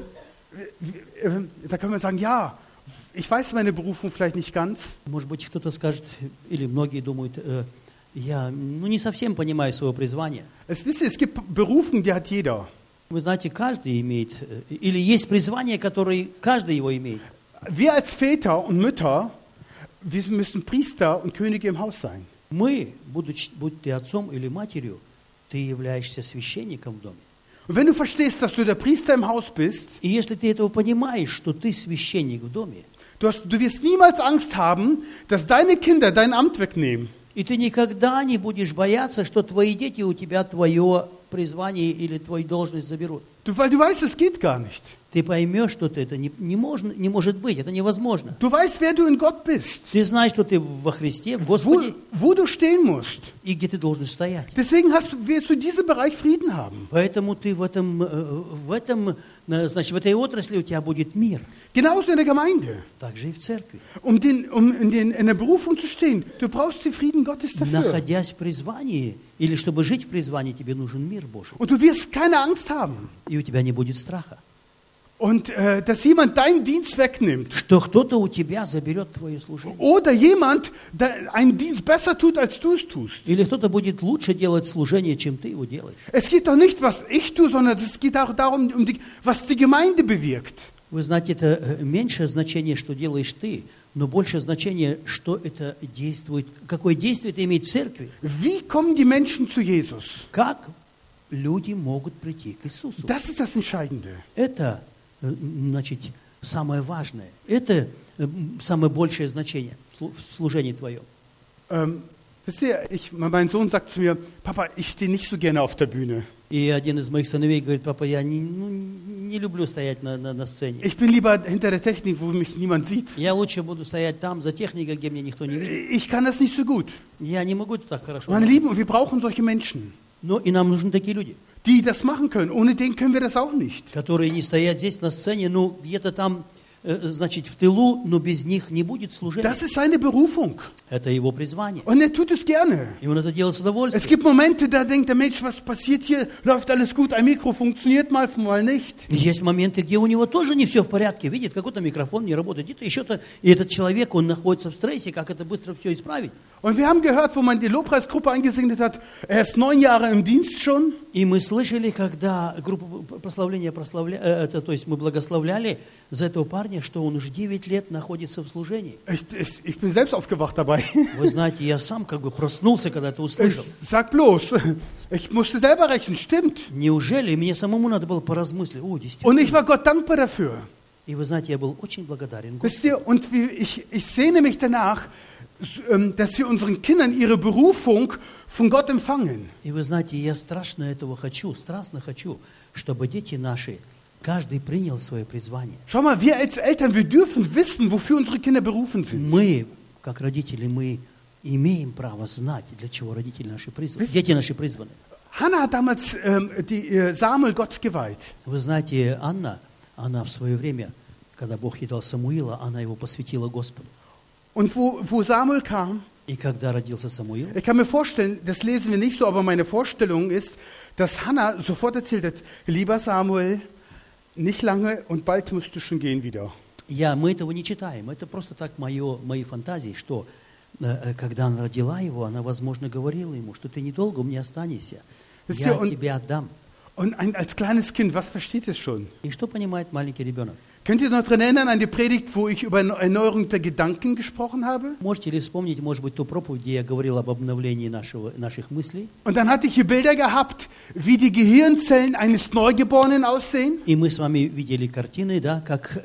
Da kann man sagen, ja, ich weiß meine Berufung vielleicht nicht ganz, Может быть, кто-то скажет, или многие думают, я не совсем понимаю свое призвание. Wisst ihr, es gibt Berufungen, die hat jeder. Вы знаете, каждый имеет, или есть призвание, которое каждый его имеет. Wir als Väter und Mütter, wir müssen Priester und Könige im Haus sein. Мы, будь ты отцом или матерью, ты являешься священником в доме. Und wenn du verstehst, dass du der Priester im Haus bist, И если ты этого понимаешь, что ты священник в доме, du wirst niemals Angst haben, dass deine Kinder dein Amt wegnehmen. и ты никогда не будешь бояться, что твои дети у тебя твое призвание или твою должность заберут. Weil du weißt, es geht gar nicht. Ты поймешь, что это не может быть, это невозможно. Du weißt, wer du in Gott bist, Ты знаешь, что ты во Христе, в Господе, wo du stehen musst. и где ты должен стоять. Deswegen wirst du in diesem Bereich Frieden haben. Поэтому ты в этой отрасли у тебя будет мир. Genauso in der Gemeinde. Также и в церкви. Um in der Berufung zu stehen, du brauchst den Frieden Gottes dafür. Находясь в призвании, или чтобы жить в призвании, тебе нужен мир Божий. Und du wirst keine Angst haben. И у тебя не будет страха. Und dass jemand deinen Dienst wegnimmt. Что кто-то у тебя заберет твое служение. Oder jemand einen Dienst besser tut, als du es tust. Или кто-то будет лучше делать служение, чем ты его делаешь. Es geht doch nicht, was ich tue, sondern es geht auch darum, was die Gemeinde bewirkt. Вы знаете, это меньше значение, что делаешь ты, но больше значение, что это действует, какое действие это имеет в церкви. Wie kommen die Menschen zu Jesus? Как люди могут прийти к Иисусу. Das ist das Entscheidende. Это, значит, самое важное. Это самое большее значение в служении твоем. Wisst ihr, mein Sohn sagt zu mir, Papa, ich stehe nicht so gerne auf der Bühne. И один из моих сыновей говорит: папа, я не люблю стоять на сцене. Ich bin lieber hinter der Technik, wo mich niemand sieht. Я лучше буду стоять там, за техникой, где меня никто не видит. Ich kann das nicht so gut. Я не могу так хорошо. Meine Lieben, wir brauchen solche Menschen, Но и нам нужны такие люди, die das machen können. Ohne den können wir das auch nicht. которые не стоят здесь на сцене, ну где-то там, значит, в тылу, но без них не будет служения. Das ist seine Berufung. Это его призвание. Und er tut es gerne. И он это делает с Es удовольствием. gibt Momente, da denkt der Mensch, was passiert hier? Läuft alles gut? Ein Mikro funktioniert mal nicht. Есть моменты, где у него тоже не все в порядке. Видит, какой-то микрофон не работает, где-то еще-то. И этот человек, он находится в стрессе, как это быстро все исправить. Und wir haben gehört, wo man die Lobpreisgruppe eingesegnet hat, er ist 9 Jahre im Dienst schon. И мы слышали, когда группу прославления, то есть мы благословляли за этого парня, что он уже 9 лет находится в служении. Ich bin selbst aufgewacht dabei. Вы знаете, я сам как бы проснулся, когда это услышал. Sag bloß, ich musste selber rechnen, stimmt. Неужели мне самому надо было поразмыслить? О, действительно. Und ich war Gott dankbar dafür. И вы знаете, я был очень благодарен Wisst ihr, und ich sehne mich danach, dass wir unseren Kindern ihre Berufung von Gott empfangen. И вы знаете, я страстно хочу, чтобы дети наши, каждый принял свое призвание. Schau mal, wir als Eltern, wir dürfen wissen, wofür unsere Kinder berufen sind. Мы, как родители, мы имеем право знать, для чего родители наши призваны, дети наши призваны. Hannah hat damals Samuel Gott geweiht. Вы знаете, Анна, она в свое время, когда Бог ей дал Самуила, она его посвятила Господу. Und wo Samuel kam, И когда родился Самуил, ich kann mir vorstellen, das lesen wir nicht so, aber meine Vorstellung ist, dass Hannah sofort erzählt hat, lieber Samuel, nicht lange und bald musst du schon gehen wieder. мы этого не читаем, это просто так мои фантазии, что когда она родила его, она, возможно, говорила ему, что ты недолго у меня останешься, я тебя отдам. Und als kleines Kind, was versteht es schon? И что понимает маленький ребенок? Könnt ihr noch daran erinnern, an die Predigt, wo ich über Erneuerung der Gedanken gesprochen habe? Можете ли вспомнить, может быть, ту проповедь, где я говорил об обновлении наших мыслей? Und dann hatte ich hier Bilder gehabt, wie die Gehirnzellen eines Neugeborenen aussehen. И мы с вами видели картины, да,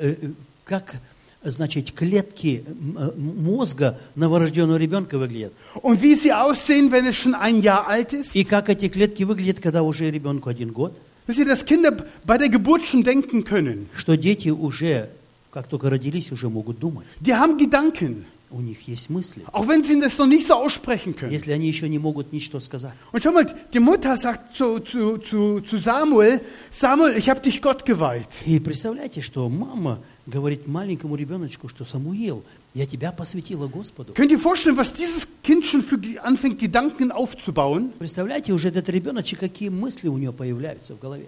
как значит, клетки мозга новорожденного ребенка выглядят. Und wie sie aussehen, wenn es schon 1 Jahr alt ist. И как эти клетки выглядят, когда уже ребенку 1 год. Wisst ihr, dass Kinder bei der Geburt schon denken können. Что дети уже, как только родились, уже могут думать. Die haben Gedanken. У них есть мысли. Auch wenn sie das noch nicht so aussprechen können. Если они еще не могут ничего сказать. Und schau mal, die Mutter sagt zu Samuel, Samuel, ich habe dich Gott geweiht. И представляете, что мама говорит маленькому ребеночку, что Самуил, я тебя посвятила Господу. Könnt ihr vorstellen, was dieses Kind schon anfängt, Gedanken aufzubauen? Представляете, уже этот ребеночек, какие мысли у него появляются в голове.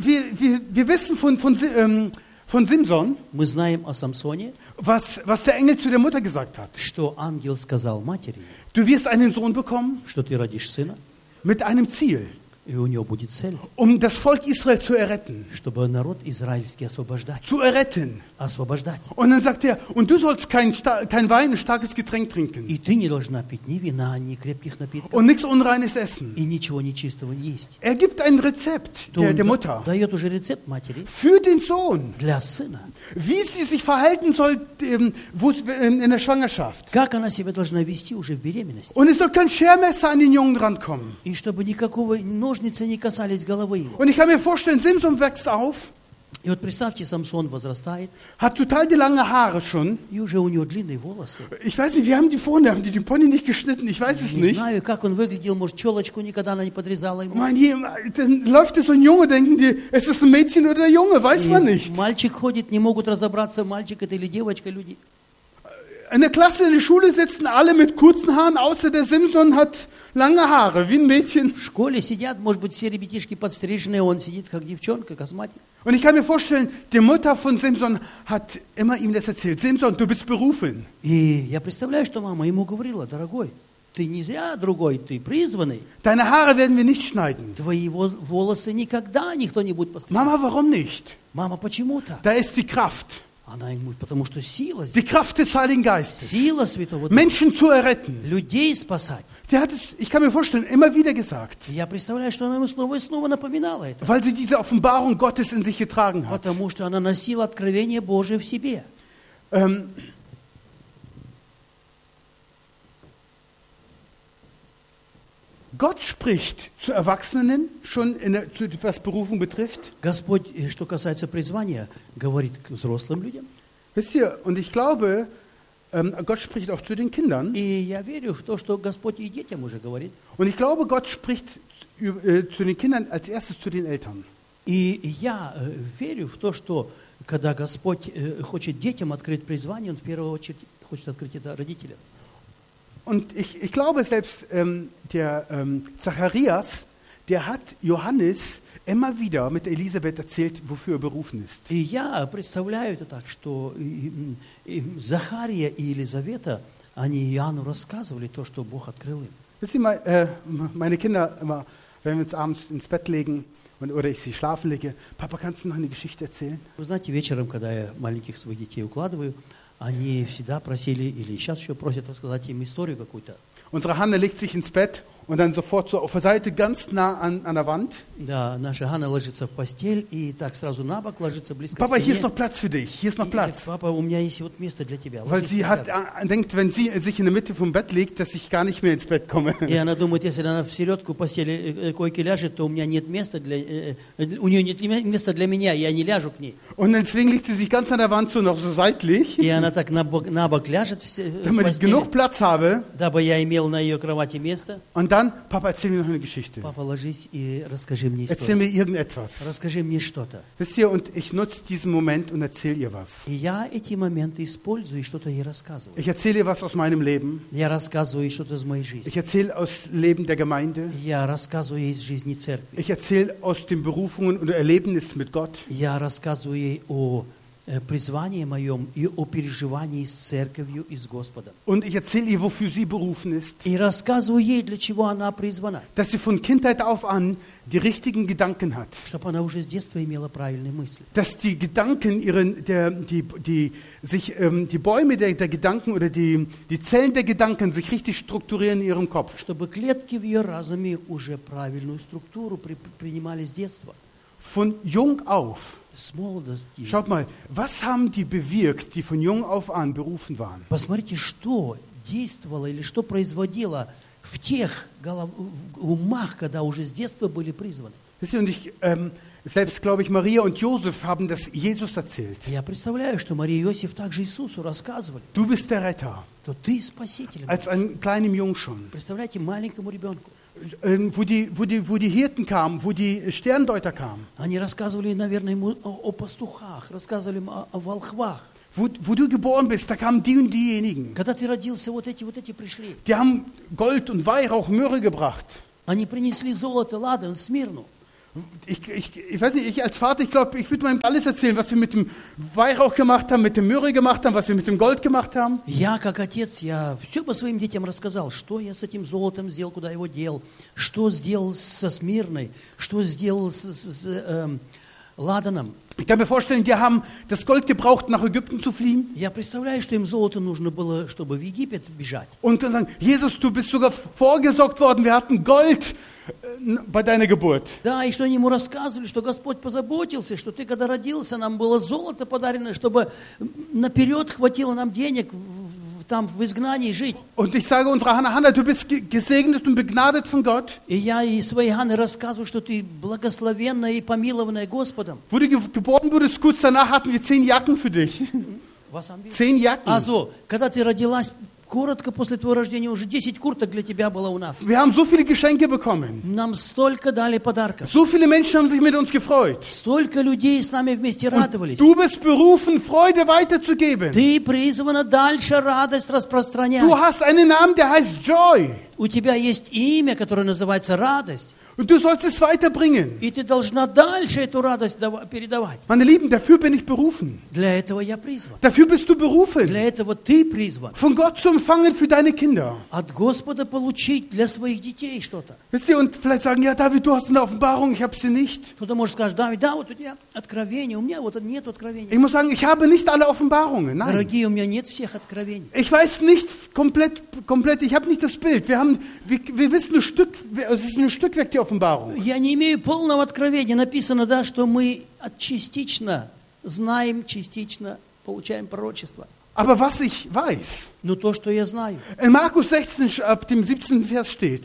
Wir wissen von Simson, Мы знаем о Самсоне, was der Engel zu der Mutter gesagt hat. что ангел сказал матери, Du wirst einen Sohn bekommen что ты родишь сына, mit einem Ziel, и у него будет цель, um das Volk Israel zu erretten. чтобы народ израильский освобождать. Zu erretten. Освобождать. Und dann sagt er, und du sollst kein Wein, ein starkes Getränk trinken. И ты не должна пить ни вина, ни крепких напитков, Und nichts Unreines essen. и ничего нечистого не есть. Er gibt ein Rezept der Mutter Дает уже рецепт матери für den Sohn, для сына. wie sie sich verhalten soll in der Schwangerschaft. Как она себя должна вести уже в беременности. Und es soll kein Schermesser an den Jungen rankommen. И чтобы никакого ножницы не касались головы его. Und ich kann mir vorstellen, Simson wächst auf, И вот представьте, Самсон возрастает, hat total die lange Haare schon. и уже у него длинные волосы. Ich weiß nicht, wie haben die vorne, haben die den Pony nicht geschnitten? Ich weiß es Не nicht. знаю, как он выглядел, может, челочку никогда она не подрезала ему. Dann läuft so ein Junge, denken die, es ist ein Mädchen oder ein Junge, weiß man И nicht. мальчик ходит, не могут разобраться, мальчик это или девочка, люди. In der Klasse, in der Schule sitzen alle mit kurzen Haaren, außer der Simson hat lange Haare, wie ein Mädchen. В школе сидят, может быть, все ребятишки подстриженные, он сидит как девчонка, косматик. Und ich kann mir vorstellen, die Mutter von Simson hat immer ihm das erzählt. Simson, du bist berufen. И я представляю, что мама ему говорила, дорогой, ты не зря другой, ты призванный. Deine Haare werden wir nicht schneiden. Твои волосы никогда никто не будет постригать. Mama, warum nicht? Мама, почему так? Da ist die Kraft. Она ему, потому что сила, Die Kraft des Heiligen Geistes. сила Святого Духа, Menschen zu erretten. людей спасать. Der hat es, ich kann mir vorstellen, immer wieder gesagt. Я представляю, что она ему снова и снова напоминала это. Weil sie diese Offenbarung Gottes in sich getragen hat. Потому что она носила откровение Божие в себе. Gott spricht zu Erwachsenen, schon was Berufung betrifft. Господь, что касается призвания, говорит к взрослым людям. Wisst ihr, und ich glaube, Gott spricht auch zu den Kindern. И я верю в то, что Господь и детям уже говорит. Und ich glaube, Gott spricht zu den Kindern als erstes zu den Eltern. И я верю в то, что когда Господь хочет детям открыть призвание, Он в первую очередь хочет открыть это родителям. Und ich glaube, selbst der Zacharias, der hat Johannes immer wieder mit Elisabeth erzählt, wofür er berufen ist. И я представляю это так, что Захария и Елизавета, они Иоанну рассказывали то, что Бог открыл им. Wisst ihr mal, meine Kinder, immer, wenn wir uns abends ins Bett legen oder ich sie schlafen lege, Papa, kannst du noch eine Geschichte erzählen? Вы знаете, вечером, когда я маленьких своих детей укладываю, они всегда просили, или сейчас еще просят рассказать им историю какую-то. Unsere Hanne legt sich ins Bett und dann sofort so auf der Seite ganz nah an der Wand. Да, наша Ганна ложится в постель и так сразу на бок ложится близко Papa, к hier ist стене. noch Platz für dich, hier ist noch И говорит, Platz. папа, у меня есть вот место для тебя. Weil Ложись sie рядом. denkt, wenn sie sich in der Mitte vom Bett legt, dass ich gar nicht mehr ins Bett komme. И она думает, если она в середку постели койки ляжет, то у меня нет места для, у нее нет места для меня, я не ляжу к ней. Und deswegen legt sie sich ganz an der Wand so noch so seitlich, И она так на бок ляжет в damit ich постели, genug Platz habe. дабы я имел на ее кровати место. Und dann, Papa, erzähl mir noch eine Geschichte. Папа, ложись и расскажи мне Erzähl историю. mir irgendetwas. Расскажи мне что-то. Wisst ihr, und ich nutze diesen Moment und erzähle ihr was. И я эти моменты использую и что-то ей рассказываю. Ich erzähle ihr was aus meinem Leben. Я рассказываю ей что-то из моей жизни. Ich erzähle aus Leben der Gemeinde. Я рассказываю ей из жизни церкви. Ich erzähle aus den Berufungen und Erlebnissen mit Gott. Я рассказываю ей о призвании моем и о переживании с церковью и с Господом. Und ich erzähle ihr, wofür sie berufen ist. И рассказываю ей, для чего она призвана. Dass sie von Kindheit auf an die richtigen Gedanken hat. Чтобы она уже с детства имела правильные мысли. Dass die Gedanken, die Bäume der Gedanken oder die Zellen der Gedanken sich richtig strukturieren in ihrem Kopf. Чтобы клетки в ее разуме уже правильную структуру принимали с детства. Von jung auf. С молодости. Schaut mal, was haben die bewirkt, die von jung auf an berufen waren? Посмотрите, что действовало или что производило в тех умах, когда уже с детства были призваны. Wisst ihr, und selbst, glaube ich, Maria und Josef haben das Jesus erzählt. Я представляю, что Мария и Иосиф также Иисусу рассказывали, Du bist der Retter. что ты спаситель. Als ein kleinem Jungen schon. Представляете, маленькому ребенку. Wo die Hirten kamen, wo die Sterndeuter kamen. Они рассказывали, наверное, ему о пастухах, рассказывали ему о волхвах. Wo du geboren bist, da kamen die und diejenigen. Когда ты родился, вот эти пришли. Die haben Gold und Weihrauch, Myrrhe gebracht. Они принесли золото, ладан, смирну. Ich weiß nicht, ich als Vater, ich glaube, ich würde mal alles erzählen, was wir mit dem Weihrauch gemacht haben, mit dem Myrrhe gemacht haben, was wir mit dem Gold gemacht haben. Я, как отец, я все по своим детям рассказал, что я с этим золотом сделал, куда его дел, что сделал со Смирной, что сделал с ладаном. Ich kann mir vorstellen, die haben das Gold gebraucht, nach Ägypten zu fliehen. Я представляю, что им золото нужно было, чтобы в Египет бежать. Und können sagen, Jesus, du bist sogar vorgesorgt worden, wir hatten Gold bei deiner Geburt. Да, и что они ему рассказывали, что Господь позаботился, что ты, когда родился, нам было золото подарено, чтобы наперед хватило нам денег там в изгнании жить. Und ich sage unserer Hanna, du bist gesegnet und begnadet von Gott. И я и своей Ганне рассказываю, что ты благословенная и помилованная Господом. Wo du geboren wurdest, kurz danach hatten wir 10 Jacken für dich. 10 Jacken. Also, когда ты родилась, коротко после твоего рождения уже 10 курток для тебя было у нас. Wir haben so viele Geschenke bekommen. Нам столько дали подарков. So viele Menschen haben sich mit uns gefreut. Столько людей с нами вместе радовались. Du bist berufen, Freude weiterzugeben. Ты призвана дальше радость распространять. Du hast einen Namen, der heißt Joy. У тебя есть имя, которое называется радость. Und du sollst es weiterbringen. И ты должна дальше эту радость передавать. Meine Lieben, dafür bin ich berufen. Для этого я призван. Dafür bist du berufen. Для этого ты призван. Von Gott zu empfangen für deine Kinder. От Господа получить для своих детей что-то. Wisst ihr, und vielleicht sagen, ja David, du hast eine Offenbarung, ich habe sie nicht. Кто-то может сказать, Давид, да, вот у тебя откровение, у меня вот нет откровения. Ich muss sagen, ich habe nicht alle Offenbarungen. Nein. Дорогие, у меня нет всех откровений. Ich weiß nicht komplett, ich habe nicht das Bild. Wir wissen ein Stück, es ist ein Stückwerk, die Offenbarung. Я не имею полного откровения. Написано, да, что мы частично знаем, частично получаем пророчество. Aber was ich weiß, Но то, что я знаю. in Markus 16 ab dem 17. Vers steht,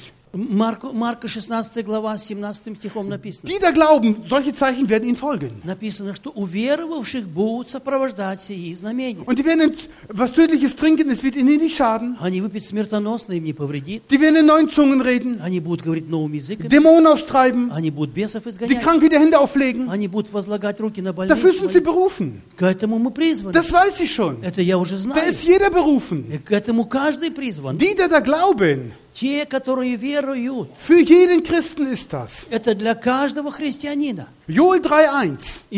Марка 16 глава, 17 стихом написано. die da glauben, solche Zeichen werden ihnen folgen. Написано, что уверовавших будут сопровождать сии знамения. Und die werden was Tödliches trinken, es wird ihnen nicht schaden. Они выпьют смертоносно, им не повредит. Die werden in neuen Zungen reden, Они будут говорить новыми языками. Dämonen austreiben, Они будут бесов die изгонять. Kranken die Hände auflegen. Они будут возлагать руки на больных. Dafür sind sie berufen. К этому мы призваны. Das weiß ich schon. Это я уже Da знаю. ist jeder berufen. И к этому каждый призван. Die da glauben, Те, которые веруют. für jeden Christen ist das. Это для каждого христианина. Joel 3,1.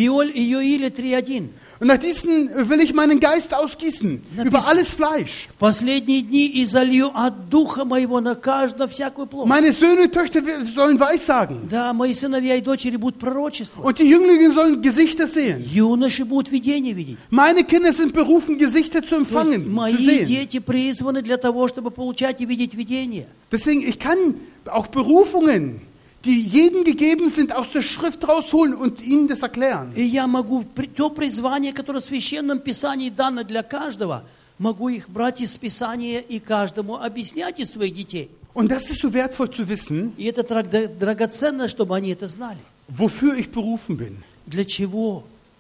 Иоиля 3:1. Und nach diesen will ich meinen Geist ausgießen über alles Fleisch. В последние дни и залью от духа моего на каждую всякую плоть. Meine Söhne und Töchter sollen Weissagen. Да, мои сыновья и дочери будут пророчествовать. Und die Jünglinge sollen Gesichter sehen. Юноши будут видения видеть. Meine Kinder sind berufen, Gesichter zu То есть empfangen, zu мои sehen. дети призваны для того, чтобы получать и видеть видения. Deswegen, ich kann auch Berufungen, die jedem gegeben sind, aus der Schrift rausholen und ihnen das erklären. И я могу то призвание, которое в Священном Писании дано для каждого, могу их брать из Писания и каждому объяснять из своих детей. Und das ist so wertvoll zu wissen, И это драгоценно, чтобы они это знали. wofür ich berufen bin. Для чего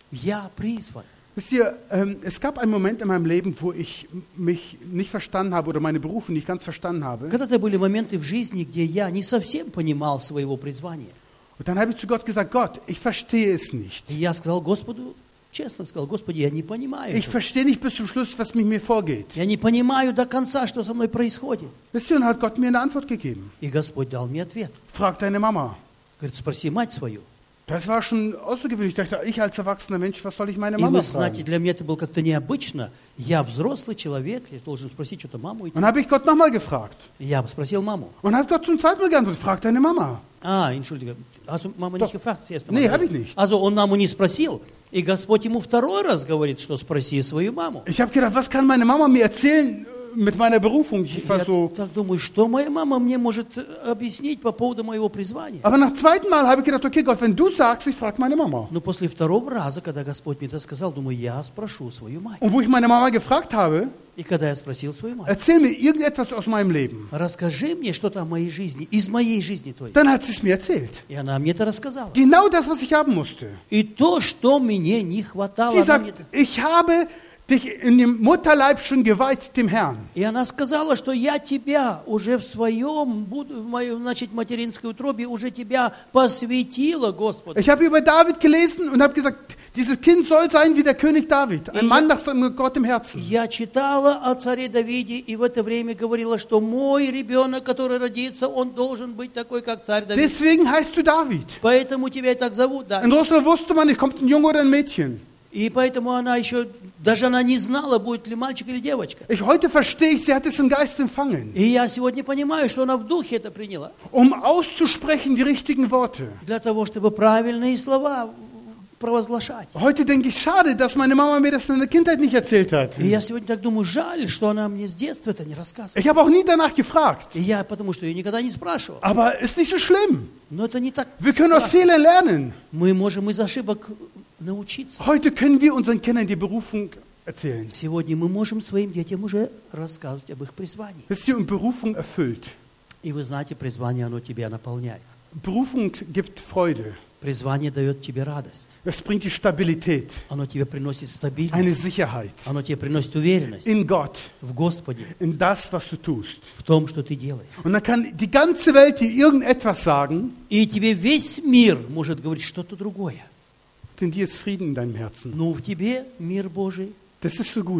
я призван? Wisst ihr, es gab einen Moment in meinem Leben, wo ich mich nicht verstanden habe oder meine Berufung nicht ganz verstanden habe. Когда-то были моменты в жизни, где я не совсем понимал своего призвания. Und dann habe ich zu Gott gesagt, Gott, ich verstehe es nicht. И я сказал Господу, честно сказал, Господи, я не понимаю. Ich verstehe nicht bis zum Schluss, was mit mir vorgeht. Я не понимаю до конца, что со мной происходит. Wisst ihr, und hat Gott mir eine Antwort gegeben. И Господь дал мне ответ. Frag deine Mama. Говорит, спроси мать свою. Das war schon außergewöhnlich. Ich dachte, ich als erwachsener Mensch, was soll ich meine И Mama вы знаете, fragen? для меня это было как-то необычно. Я взрослый человек, я должен спросить что-то маму. Und habe ich Gott nochmal gefragt. И я спросил маму. Und hat Gott zum zweiten Mal geantwortet, frag deine Mama. Entschuldige, also Mama Doch. nicht gefragt, естественно. Nee, habe ich nicht. Also он маму не спросил. И Господь ему второй раз говорит, что спроси свою маму. Ich habe gedacht, was kann meine Mama mir erzählen mit meiner Berufung? Ich war Я so. так думаю, что моя мама мне может объяснить по поводу моего призвания. Aber nach zweiten Mal habe ich gedacht, okay, Gott, wenn du sagst, ich frage meine Mama. Но после второго раза, когда Господь мне это сказал, думаю, я спрошу свою мать. Und wo ich meine Mama gefragt habe, И когда я спросил свою мать, erzähl mir irgendetwas aus meinem Leben, расскажи мне что-то о моей жизни, из моей жизни той. dann hat sie es mir erzählt. И она мне это рассказала. Genau das, was ich haben musste. И то, что мне не хватало, Sie она мне sagt, ich habe dich in dem Mutterleib schon geweiht dem Herrn. И она сказала, что я тебя уже в своем, в моей, значит, материнской утробе, уже тебя посвятила Господу. Ich habe über David gelesen und habe gesagt, dieses Kind soll sein wie der König David, ein Mann nach Gott im Herzen. Я читала о царе Давиде и в это время говорила, что мой ребенок, который родится, он должен быть такой, как царь Давид. Deswegen heißt du David. Поэтому тебя и так зовут, да. In Russland wusste man nicht, kommt ein Junge oder ein Mädchen. И поэтому она еще, даже она не знала, будет ли мальчик или девочка. Heute verstehe ich, sie hat es im Geist empfangen, И я сегодня понимаю, что она в духе это приняла. auszusprechen die richtigen Worte. Для того, чтобы правильные слова провозглашать. Heute denke ich, schade, dass meine Mama mir das in der Kindheit nicht erzählt hat. И я сегодня так думаю, жаль, что она мне с детства это не рассказывала. Ich habe auch nie danach gefragt. И я, потому что я никогда не спрашивал. Aber ist nicht so schlimm. Но это не так. Wir können aus Fehlern lernen. Мы можем из ошибок научиться. Heute können wir unseren Kindern die Berufung erzählen. Сегодня мы можем своим детям уже рассказывать об их призвании. Wisst ihr, und Berufung erfüllt. И вы знаете, призвание, оно тебя наполняет. Berufung gibt Freude. Призвание дает тебе радость. Es bringt die Stabilität, Оно тебе приносит стабильность. eine Sicherheit Оно тебе приносит уверенность in Gott, в Господе, in das, was du tust. в том, что ты делаешь. Und dann kann die ganze Welt dir irgendetwas sagen, И тебе весь мир может говорить что-то другое. denn dir ist Frieden in deinem Herzen. Но в тебе мир Божий. Das ist so gut.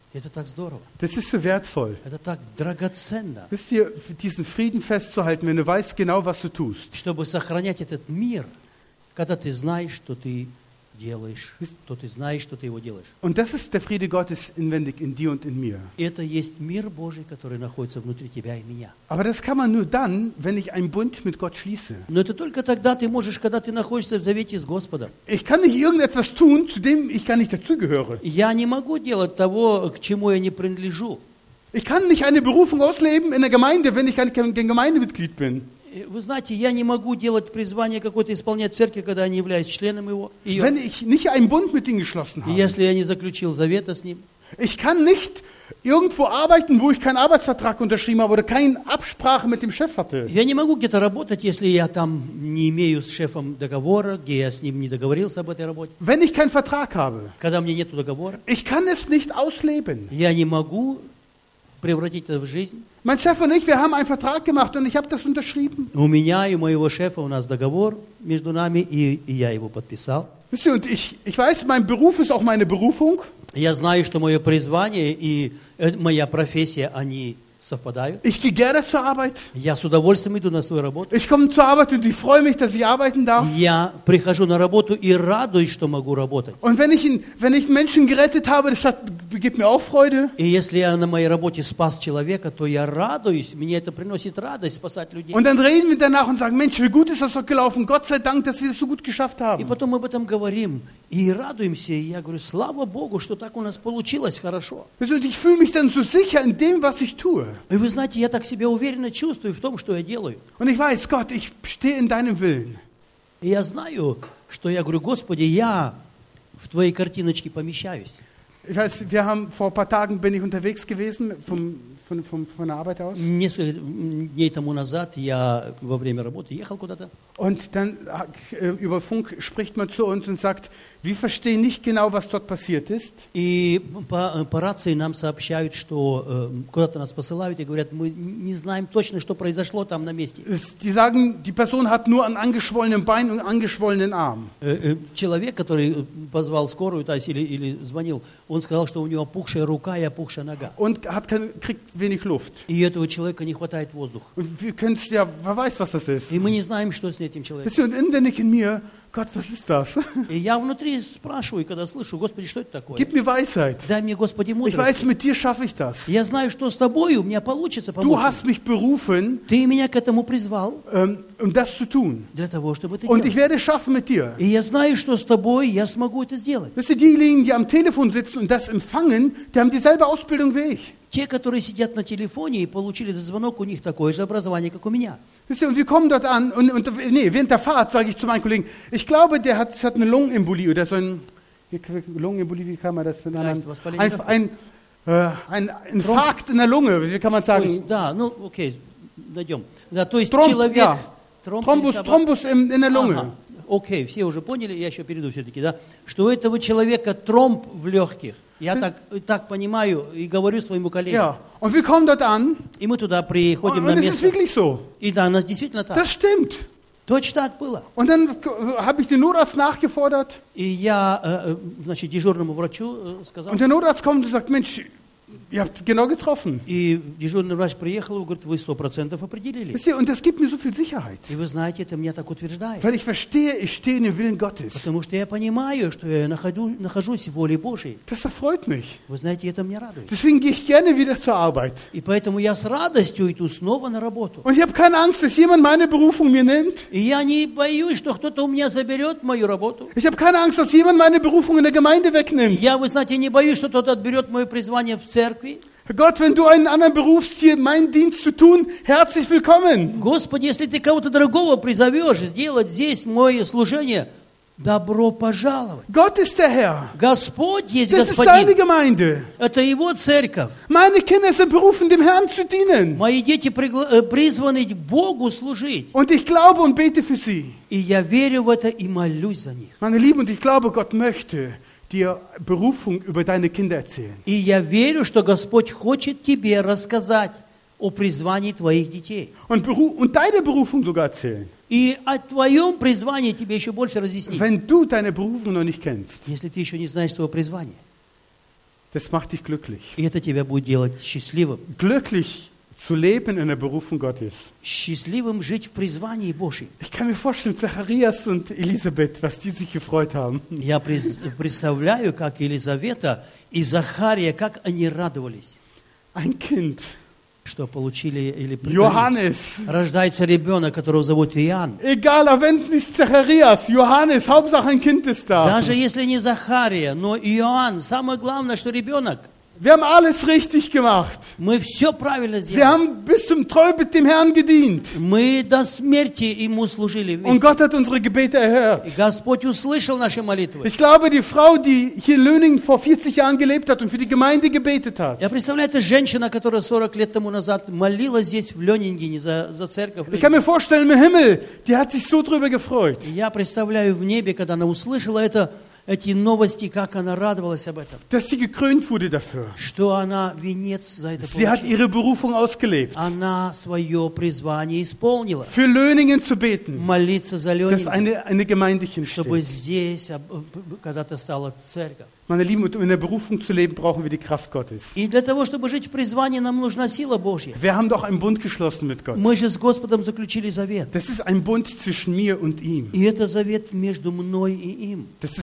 Это так здорово. Das ist so wertvoll. Это так драгоценно, Wisst ihr, diesen Frieden festzuhalten, wenn du weißt genau, was du tust. чтобы сохранять этот мир, когда ты знаешь, что ты делаешь, что ты знаешь, что ты его делаешь. Und das ist der Friede Gottes inwendig in dir und in mir. Это есть мир Божий, который находится внутри тебя и меня. Aber das kann man nur dann, wenn ich einen Bund mit Gott schließe. Но это только тогда ты можешь, когда ты находишься в завете с Господом. Ich kann nicht irgendetwas tun, zu dem ich gar nicht dazugehöre. Я не могу делать того, к чему я не принадлежу. Ich kann nicht eine Berufung ausleben in der Gemeinde, wenn ich kein Gemeindemitglied bin. Вы знаете, я не могу делать призвание какое-то исполнять в церкви, когда я не являюсь членом его. Wenn ich nicht einen Bund mit ihm geschlossen И habe. если я не заключил завета с ним. Ich kann nicht irgendwo arbeiten, wo ich keinen Arbeitsvertrag unterschrieben habe oder keine Absprache mit dem Chef hatte. Я не могу где-то работать, если я там не имею с шефом договора, где я с ним не договорился об этой работе. Wenn ich keinen Vertrag habe. Когда у меня нет договора, Ich kann es nicht ausleben. я не могу превратить это в жизнь. Mein Chef und ich, wir haben einen Vertrag gemacht und ich habe das unterschrieben. У меня и моего шефа у нас договор между нами, и я его подписал. Wisst ihr, und ich weiß, mein Beruf ist auch meine Berufung. Я знаю, что мое призвание и моя профессия, они совпадают. Ich gehe gerne zur Arbeit. Я с удовольствием иду на свою работу. Ich komme zur Arbeit und ich freue mich, dass ich arbeiten darf. Я прихожу на работу и радуюсь, что могу работать. Und wenn ich Menschen gerettet habe, das gibt mir auch Freude. И если я на моей работе спас человека, то я радуюсь, мне это приносит радость спасать людей. Und dann reden wir danach und sagen, Mensch, wie gut ist das doch gelaufen. Gott sei Dank, dass wir es so gut geschafft И haben. потом мы об этом говорим и радуемся. И я говорю, слава Богу, что так у нас получилось хорошо. Wisst ihr, und ich fühle mich dann so sicher in dem, was ich tue. И вы знаете, я так себя уверенно чувствую в том, что я делаю. Und ich weiß, Gott, ich stehe in deinem Willen. И я знаю, что я говорю, Господи, я в Твоей картиночке помещаюсь. Ich weiß, vor ein paar Tagen bin ich unterwegs gewesen von der Arbeit aus. Несколько дней тому назад я во время работы ехал куда-то. Und dann über Funk spricht man zu uns und sagt, wir verstehen nicht genau, was dort passiert ist. И по рации нам сообщают, что куда-то нас посылают и говорят, мы не знаем точно, что произошло там на месте. Die sagen, die Person hat nur einen angeschwollenen Bein und einen angeschwollenen Arm. Человек, который позвал скорую, то есть или звонил, он сказал, что у него опухшая рука и опухшая нога. Und kriegt wenig Luft. И этого человека не хватает воздуха. Und wir können es ja, wer weiß, was das ist. И мы не знаем, что с этим человеком. Wisst ihr, und inwendig in mir, Gott, was ist das? И я внутри спрашиваю, когда слышу, Господи, что это такое? Gib mir Weisheit. Дай мне, Господи, Ich мудрость. weiß, mit dir schaffe ich das. Я знаю, что с тобой у меня получится Du помочь. hast mich berufen, Ты меня к этому призвал um das zu tun. для того, чтобы это Und ich делать. werde es schaffen mit dir. И я знаю, что с тобой я смогу это сделать. Wisst ihr, diejenigen, die am Telefon sitzen und das empfangen, die haben dieselbe Ausbildung wie ich. Те, которые сидят на телефоне и получили этот звонок, у них такое же образование, как у меня. Wisst ihr, und wir kommen dort an und während der Fahrt sage ich zu meinen Kollegen, ich glaube, der hat eine Lungenembolie oder so ein Lungenembolie, wie kann man das benennen? Ein Infarkt in der Lunge, wie kann man sagen? Да, ну окей, найдем. Да, то есть Тромб, человек... ja. Тромб, Thrombus in der Lunge. Ага. Окей, все уже поняли, я еще перейду все-таки, да, что у этого человека тромб в легких. Я так понимаю и говорю своему коллеге. Ja, und wir kommen dort an И мы туда приходим und на es ist место. wirklich so. И да, у нас действительно так. Das stimmt. Точно так было. Und dann habe ich den Notarzt nachgefordert И я, значит, дежурному врачу сказал. und der Notarzt kommt und sagt, Mensch, ihr habt genau getroffen. И дежурный врач приехал и говорит, вы 100% определили. Wisst ihr, und das gibt mir so viel Sicherheit. И вы знаете, это меня так утверждает. Weil ich verstehe, ich stehe in dem Willen Gottes. Потому что я понимаю, что я нахожусь в воле Божьей. Das erfreut mich. Вы знаете, это меня радует. Deswegen gehe ich gerne wieder zur Arbeit. И поэтому я с радостью иду снова на работу. Und ich habe keine Angst, dass jemand meine Berufung mir nimmt. И я не боюсь, что кто-то у меня заберет мою работу. Ich habe keine Angst, dass jemand meine Berufung in der Gemeinde wegnimmt. Я, вы знаете, не боюсь, что кто-то отберет мое призвание в церкви. Gott, wenn du einen anderen berufst, hier meinen Dienst zu tun, herzlich willkommen. Господи, если ты кого-то другого призовешь сделать здесь мое служение, добро пожаловать. Gott ist der Herr. Господь есть Das ist seine Господин. Gemeinde. Это Его церковь. Meine Kinder sind berufen, dem Herrn zu dienen. Мои дети призваны Богу служить. Und ich glaube und bete für sie. И я верю в это и молюсь за них. Meine Lieben, und ich glaube, Gott möchte dir Berufung über deine Kinder erzählen. И я верю, что Господь хочет тебе рассказать о призвании твоих детей. Und deine Berufung sogar erzählen. И о твоем призвании тебе еще больше разъяснить. Wenn du deine Berufung noch nicht kennst. Если ты еще не знаешь своего призвания. Das macht dich glücklich. И это тебя будет делать счастливым. Glücklich zu leben in der Berufung Gottes. Счастливым жить в призвании Божьем. Ich kann mir vorstellen, Zacharias und Elisabeth, was die sich gefreut haben. Я представляю, как Елизавета и Захария, как они радовались, Ein Kind, что получили или Johannes. рождается ребенок, которого зовут Иоанн. Egal, auch wenn es nicht Zacharias, Johannes, Hauptsache ein Kind ist da. Даже если не Захария, но Иоанн, самое главное, что ребенок. Wir haben alles richtig gemacht. Мы все правильно Wir сделали. haben bis zum Treubet dem Herrn gedient. Мы до смерти Ему служили Und вместе. Gott hat unsere Gebete erhört. И Господь услышал наши молитвы. Ich glaube, die Frau, die hier in Löningen vor 40 Jahren gelebt hat und für die Gemeinde gebetet hat. Я представляю, это женщина, которая 40 лет тому назад молилась здесь, в Ленингене, за церковь. Ich kann mir vorstellen, im Himmel, die hat sich so drüber gefreut. Я представляю в небе, когда она услышала эти новости, как она радовалась об этом. Dass sie gekrönt wurde dafür. Что она венец за это Sie hat получила. ihre Berufung ausgelebt. Она свое призвание исполнила. Für Löningen zu beten, Молиться за dass Ленинген, eine Gemeinde hier чтобы entsteht. здесь когда-то стала церковь. Meine Lieben, um in der Berufung zu leben, brauchen wir die Kraft Gottes. И для того, чтобы жить в призвании, нам нужна сила Божья. Wir haben doch einen Bund geschlossen mit Gott. Мы же с Господом заключили завет. Das ist ein Bund zwischen mir und ihm. И это завет между мной и им. Das